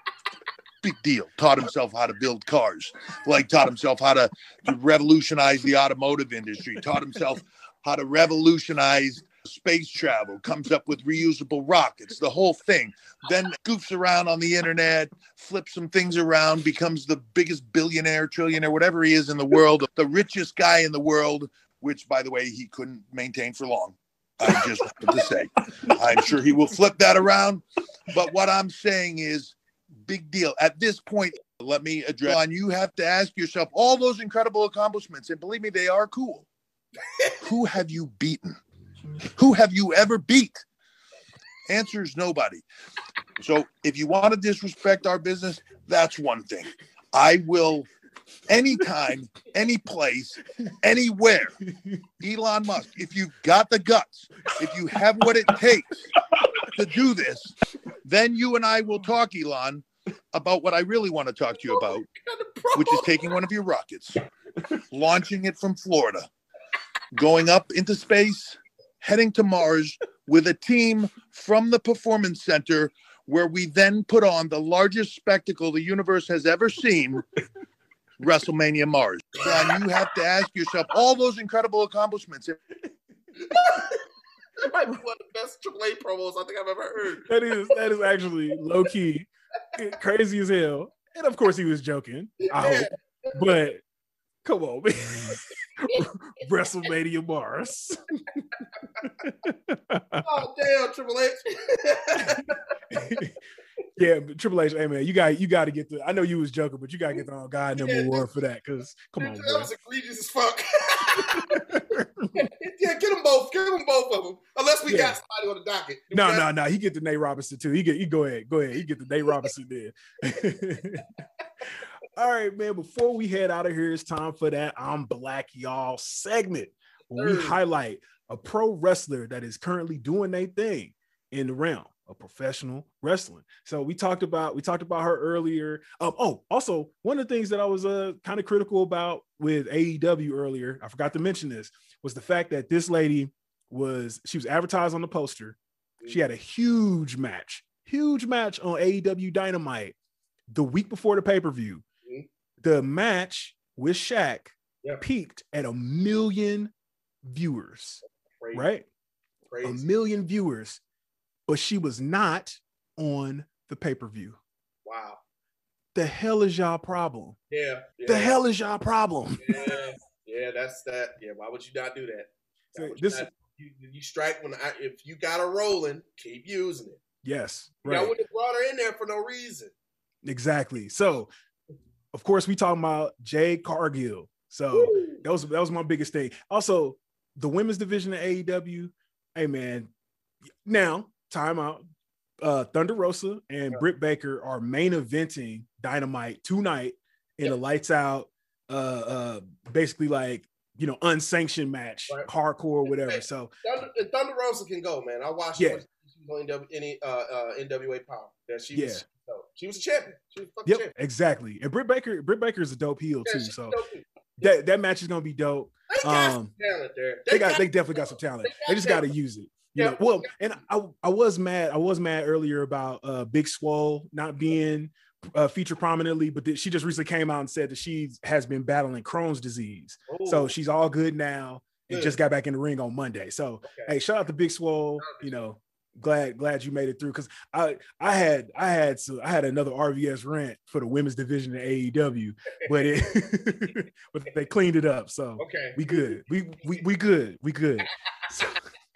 Big deal. Taught himself how to build cars, like taught himself how to, to revolutionize the automotive industry, taught himself how to revolutionize space travel, comes up with reusable rockets, the whole thing. Then goofs around on the internet, flips some things around, becomes the biggest billionaire, trillionaire, whatever he is in the world, the richest guy in the world, which, by the way, he couldn't maintain for long. I just wanted to say. I'm sure he will flip that around. But what I'm saying is, big deal. At this point, let me address, and you have to ask yourself, all those incredible accomplishments, and believe me, they are cool. Who have you beaten? Who have you ever beat? Answer is nobody. So if you want to disrespect our business, that's one thing. I will, anytime, any place, anywhere, Elon Musk, if you've got the guts, if you have what it takes to do this, then you and I will talk, Elon, about what I really want to talk to you about, which is taking one of your rockets, launching it from Florida, going up into space, heading to Mars with a team from the Performance Center, where we then put on the largest spectacle the universe has ever seen, WrestleMania Mars. John, you have to ask yourself, all those incredible accomplishments. That might be one of the best Triple A promos I think I've ever heard. That is that is actually low key crazy as hell. And of course he was joking, I hope. But Come on, man. WrestleMania Mars. Oh damn, Triple H. Yeah, but Triple H, hey man, you got you got to get the. I know you was joking, but you got to get the oh, God number Yeah, one for that. Because come on, that bro. was egregious as fuck. Yeah, get them both. Get them both of them. Unless we Yeah. got somebody on the docket. No, no, no. He get the Nate Robinson too. He get. You go ahead. Go ahead. He get the Nate Robinson there. All right, man. Before we head out of here, it's time for that I'm Black Y'all segment where we Third. highlight a pro wrestler that is currently doing their thing in the realm of professional wrestling. So we talked about we talked about her earlier. Um, oh, also one of the things that I was uh, kind of critical about with A E W earlier, I forgot to mention this, was the fact that this lady was she was advertised on the poster. She had a huge match, huge match on A E W Dynamite the week before the pay-per-view. Mhm. The match with Shaq Yeah. peaked at a million viewers, Crazy. right? A Crazy. million viewers, but she was not on the pay-per-view. Wow. The hell is y'all problem? Yeah. yeah. The hell is y'all problem? Yeah. Yeah, that's that. Yeah, why would you not do that? Why So would you this- not- you, you strike when I, if you got her rolling, keep using it. Yes, I right. wouldn't have brought her in there for no reason. Exactly. So, of course, we talking about Jade Cargill. So Woo. that was that was my biggest thing. Also, the women's division of A E W. Hey man, now time out. Uh, Thunder Rosa and Yeah. Britt Baker are main eventing Dynamite tonight in Yeah. a lights out, uh, uh, basically like you know unsanctioned match, Right. hardcore, whatever. So Thunder, and Thunder Rosa can go, man. I watched Yeah. her when she was on N W, any, uh, uh, N W A Power. Yeah, she Yeah. was. So, she was a champion. She was a fucking yep, champion. exactly. And Britt Baker, Britt Baker is a dope heel Yeah, too. she's So dope. that that match is gonna be dope. They got Um, some talent there. they got they definitely got some talent. They got They just got to talent. use it. You Yeah. know, well, and I I was mad. I was mad earlier about uh Big Swole not being uh, featured prominently, but th- she just recently came out and said that she has been battling Crohn's disease, so Ooh. she's all good now and Good. just got back in the ring on Monday. So Okay. hey, shout out to Big Swole. You know, glad glad you made it through because I I had I had so I had another R V S rant for the women's division of A E W, but it but they cleaned it up. So Okay. we good. We we we good. We good. So,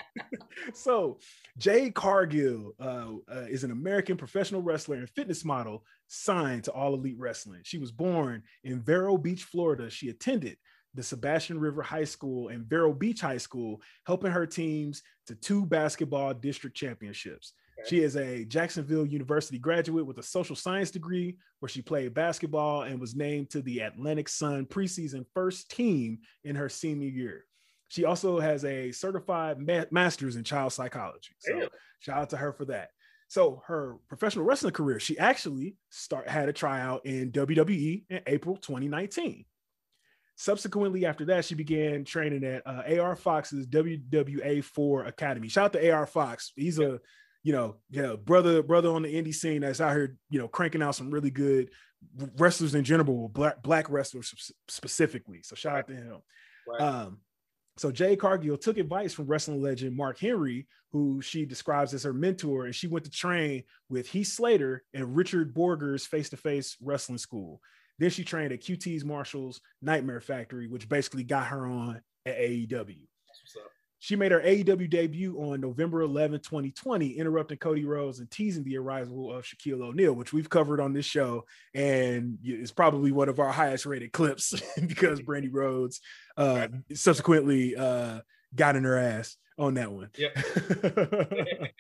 so Jade Cargill uh, uh, is an American professional wrestler and fitness model signed to All Elite Wrestling. She was born in Vero Beach, Florida. She attended the Sebastian River High School and Vero Beach High School, helping her teams to two basketball district championships. Okay. She is a Jacksonville University graduate with a social science degree where she played basketball and was named to the Atlantic Sun preseason first team in her senior year. She also has a certified ma- master's in child psychology. So Damn. shout out to her for that. So her professional wrestling career, she actually start had a tryout in W W E in April twenty nineteen. Subsequently, after that, she began training at uh, A R Fox's W W A four Academy. Shout out to A R Fox. He's a, you know, yeah, brother, brother on the indie scene that's out here, you know, cranking out some really good wrestlers in general, black black wrestlers specifically. So shout out to him. Right. Um, so Jade Cargill took advice from wrestling legend Mark Henry, who she describes as her mentor, and she went to train with Heath Slater and Richard Borger's face-to-face wrestling school. Then she trained at Q T's Marshall's Nightmare Factory, which basically got her on at A E W. What's up? She made her A E W debut on November eleventh, twenty twenty, interrupting Cody Rhodes and teasing the arrival of Shaquille O'Neal, which we've covered on this show. And it's probably one of our highest rated clips because Brandy Rhodes uh, subsequently uh, got in her ass on that one. Yep.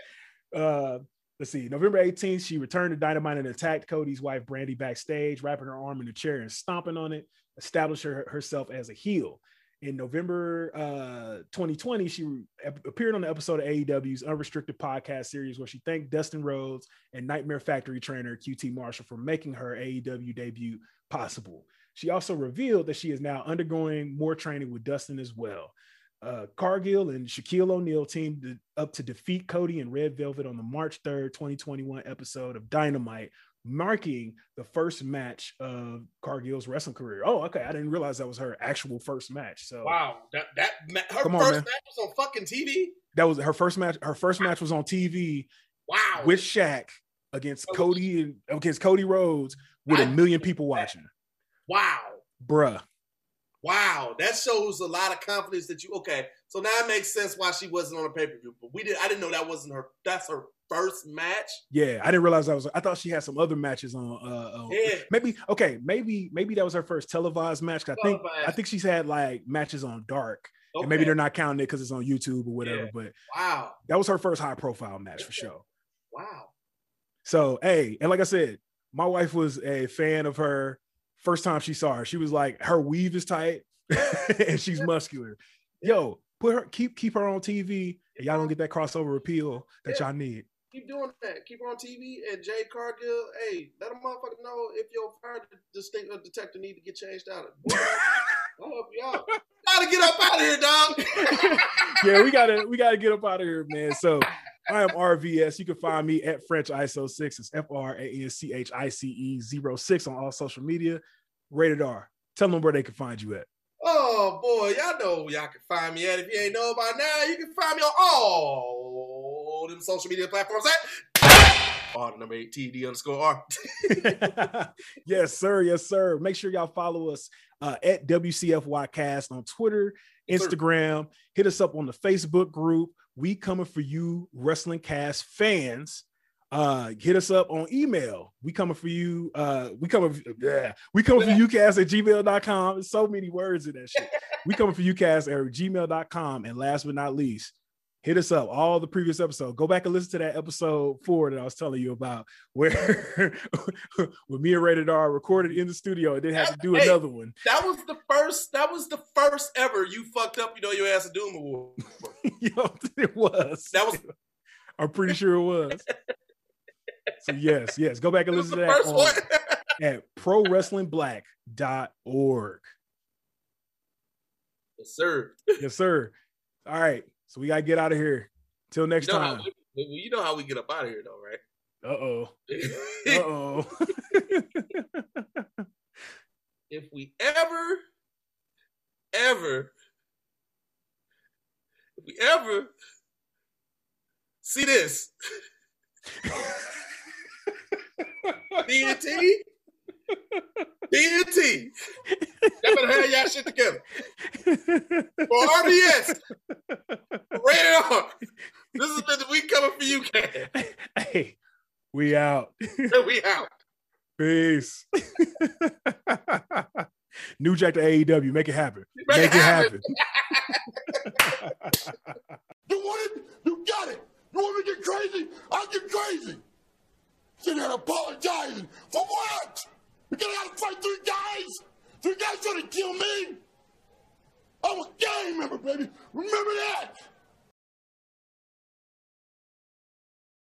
uh, let's see. November eighteenth, she returned to Dynamite and attacked Cody's wife, Brandy, backstage, wrapping her arm in a chair and stomping on it, established her, herself as a heel. In November uh, twenty twenty, she appeared on the episode of A E W's Unrestricted podcast series where she thanked Dustin Rhodes and Nightmare Factory trainer Q T Marshall for making her A E W debut possible. She also revealed that she is now undergoing more training with Dustin as well. Uh, Cargill and Shaquille O'Neal teamed up to defeat Cody and Red Velvet on the March third, twenty twenty-one episode of Dynamite, marking the first match of Cargill's wrestling career. Oh, okay. I didn't realize that was her actual first match. So Wow, that that ma- her Come on, first man. match was on fucking T V. that was her first match. Her first match was on T V Wow, with Shaq against Cody and against Cody Rhodes with a million people watching. wow, Bruh. Wow, that shows a lot of confidence that you. Okay, so now it makes sense why she wasn't on a pay per view. But we did. I didn't know that wasn't her. That's her first match. Yeah, I didn't realize that was. I thought she had some other matches on. Uh, uh Yeah. Maybe okay. Maybe maybe that was her first televised match. I think Televised. I think she's had like matches on Dark, Okay. and maybe they're not counting it because it's on YouTube or whatever. Yeah. But Wow, that was her first high profile match for sure. wow. So hey, and like I said, my wife was a fan of her. First time she saw her, she was like, her weave is tight and she's muscular. Yo, put her, keep keep her on T V, and y'all don't get that crossover appeal that Yeah. y'all need. Keep doing that. Keep her on T V. And Jade Cargill, hey, let a motherfucker know if your fire distinct detector need to get changed out. Boy, I'll help you out. Gotta get up out of here, dog. Yeah, we gotta we gotta get up out of here, man. So I am R V S. You can find me at French I S O six. It's F R A N C H I C E zero six on all social media. Rated R. Tell them where they can find you at. Oh boy, y'all know where y'all can find me at. If you ain't know by now, you can find me on all them social media platforms at R the number eight T D underscore R. Yes, sir. Yes, sir. Make sure y'all follow us uh, at W C F Y Cast on Twitter, Yes, sir. Instagram. Hit us up on the Facebook group. We coming for you, Wrestling Cast fans. Uh, hit us up on email. We coming for you. Uh, we coming. Yeah, we coming for you cast at gmail dot com. There's so many words in that shit. We coming for you cast at gmail dot com. And last but not least, hit us up. All the previous episodes. Go back and listen to that episode four that I was telling you about, where with me and Rated R recorded in the studio and then had to do Hey, another one. That was the first. That was the first ever you fucked up. You know your ass a Doom Award. Yo, it was. That was. I'm pretty sure it was. So yes, yes. Go back and It was listen the to that first on, one. at pro wrestling black dot org. Yes, sir. Yes, sir. All right. So we gotta get out of here. Till next You know, how time. we, you know how we get up out of here, though, right? Uh-oh. Uh-oh. If we ever, ever, if we ever see this, D N T, D N T, y'all better have y'all shit together. For R B S, Rated R, this has been the Week Coming For You cast. Hey, we out. We out. Peace. New Jack to A E W. Make it happen. Make Make it it happen. You want it? You got it. You want me to get crazy? I'll get crazy. Sitting here apologizing. For what? Because I gotta fight three guys? Three guys trying to kill me? I'm a gang member, baby. Remember that.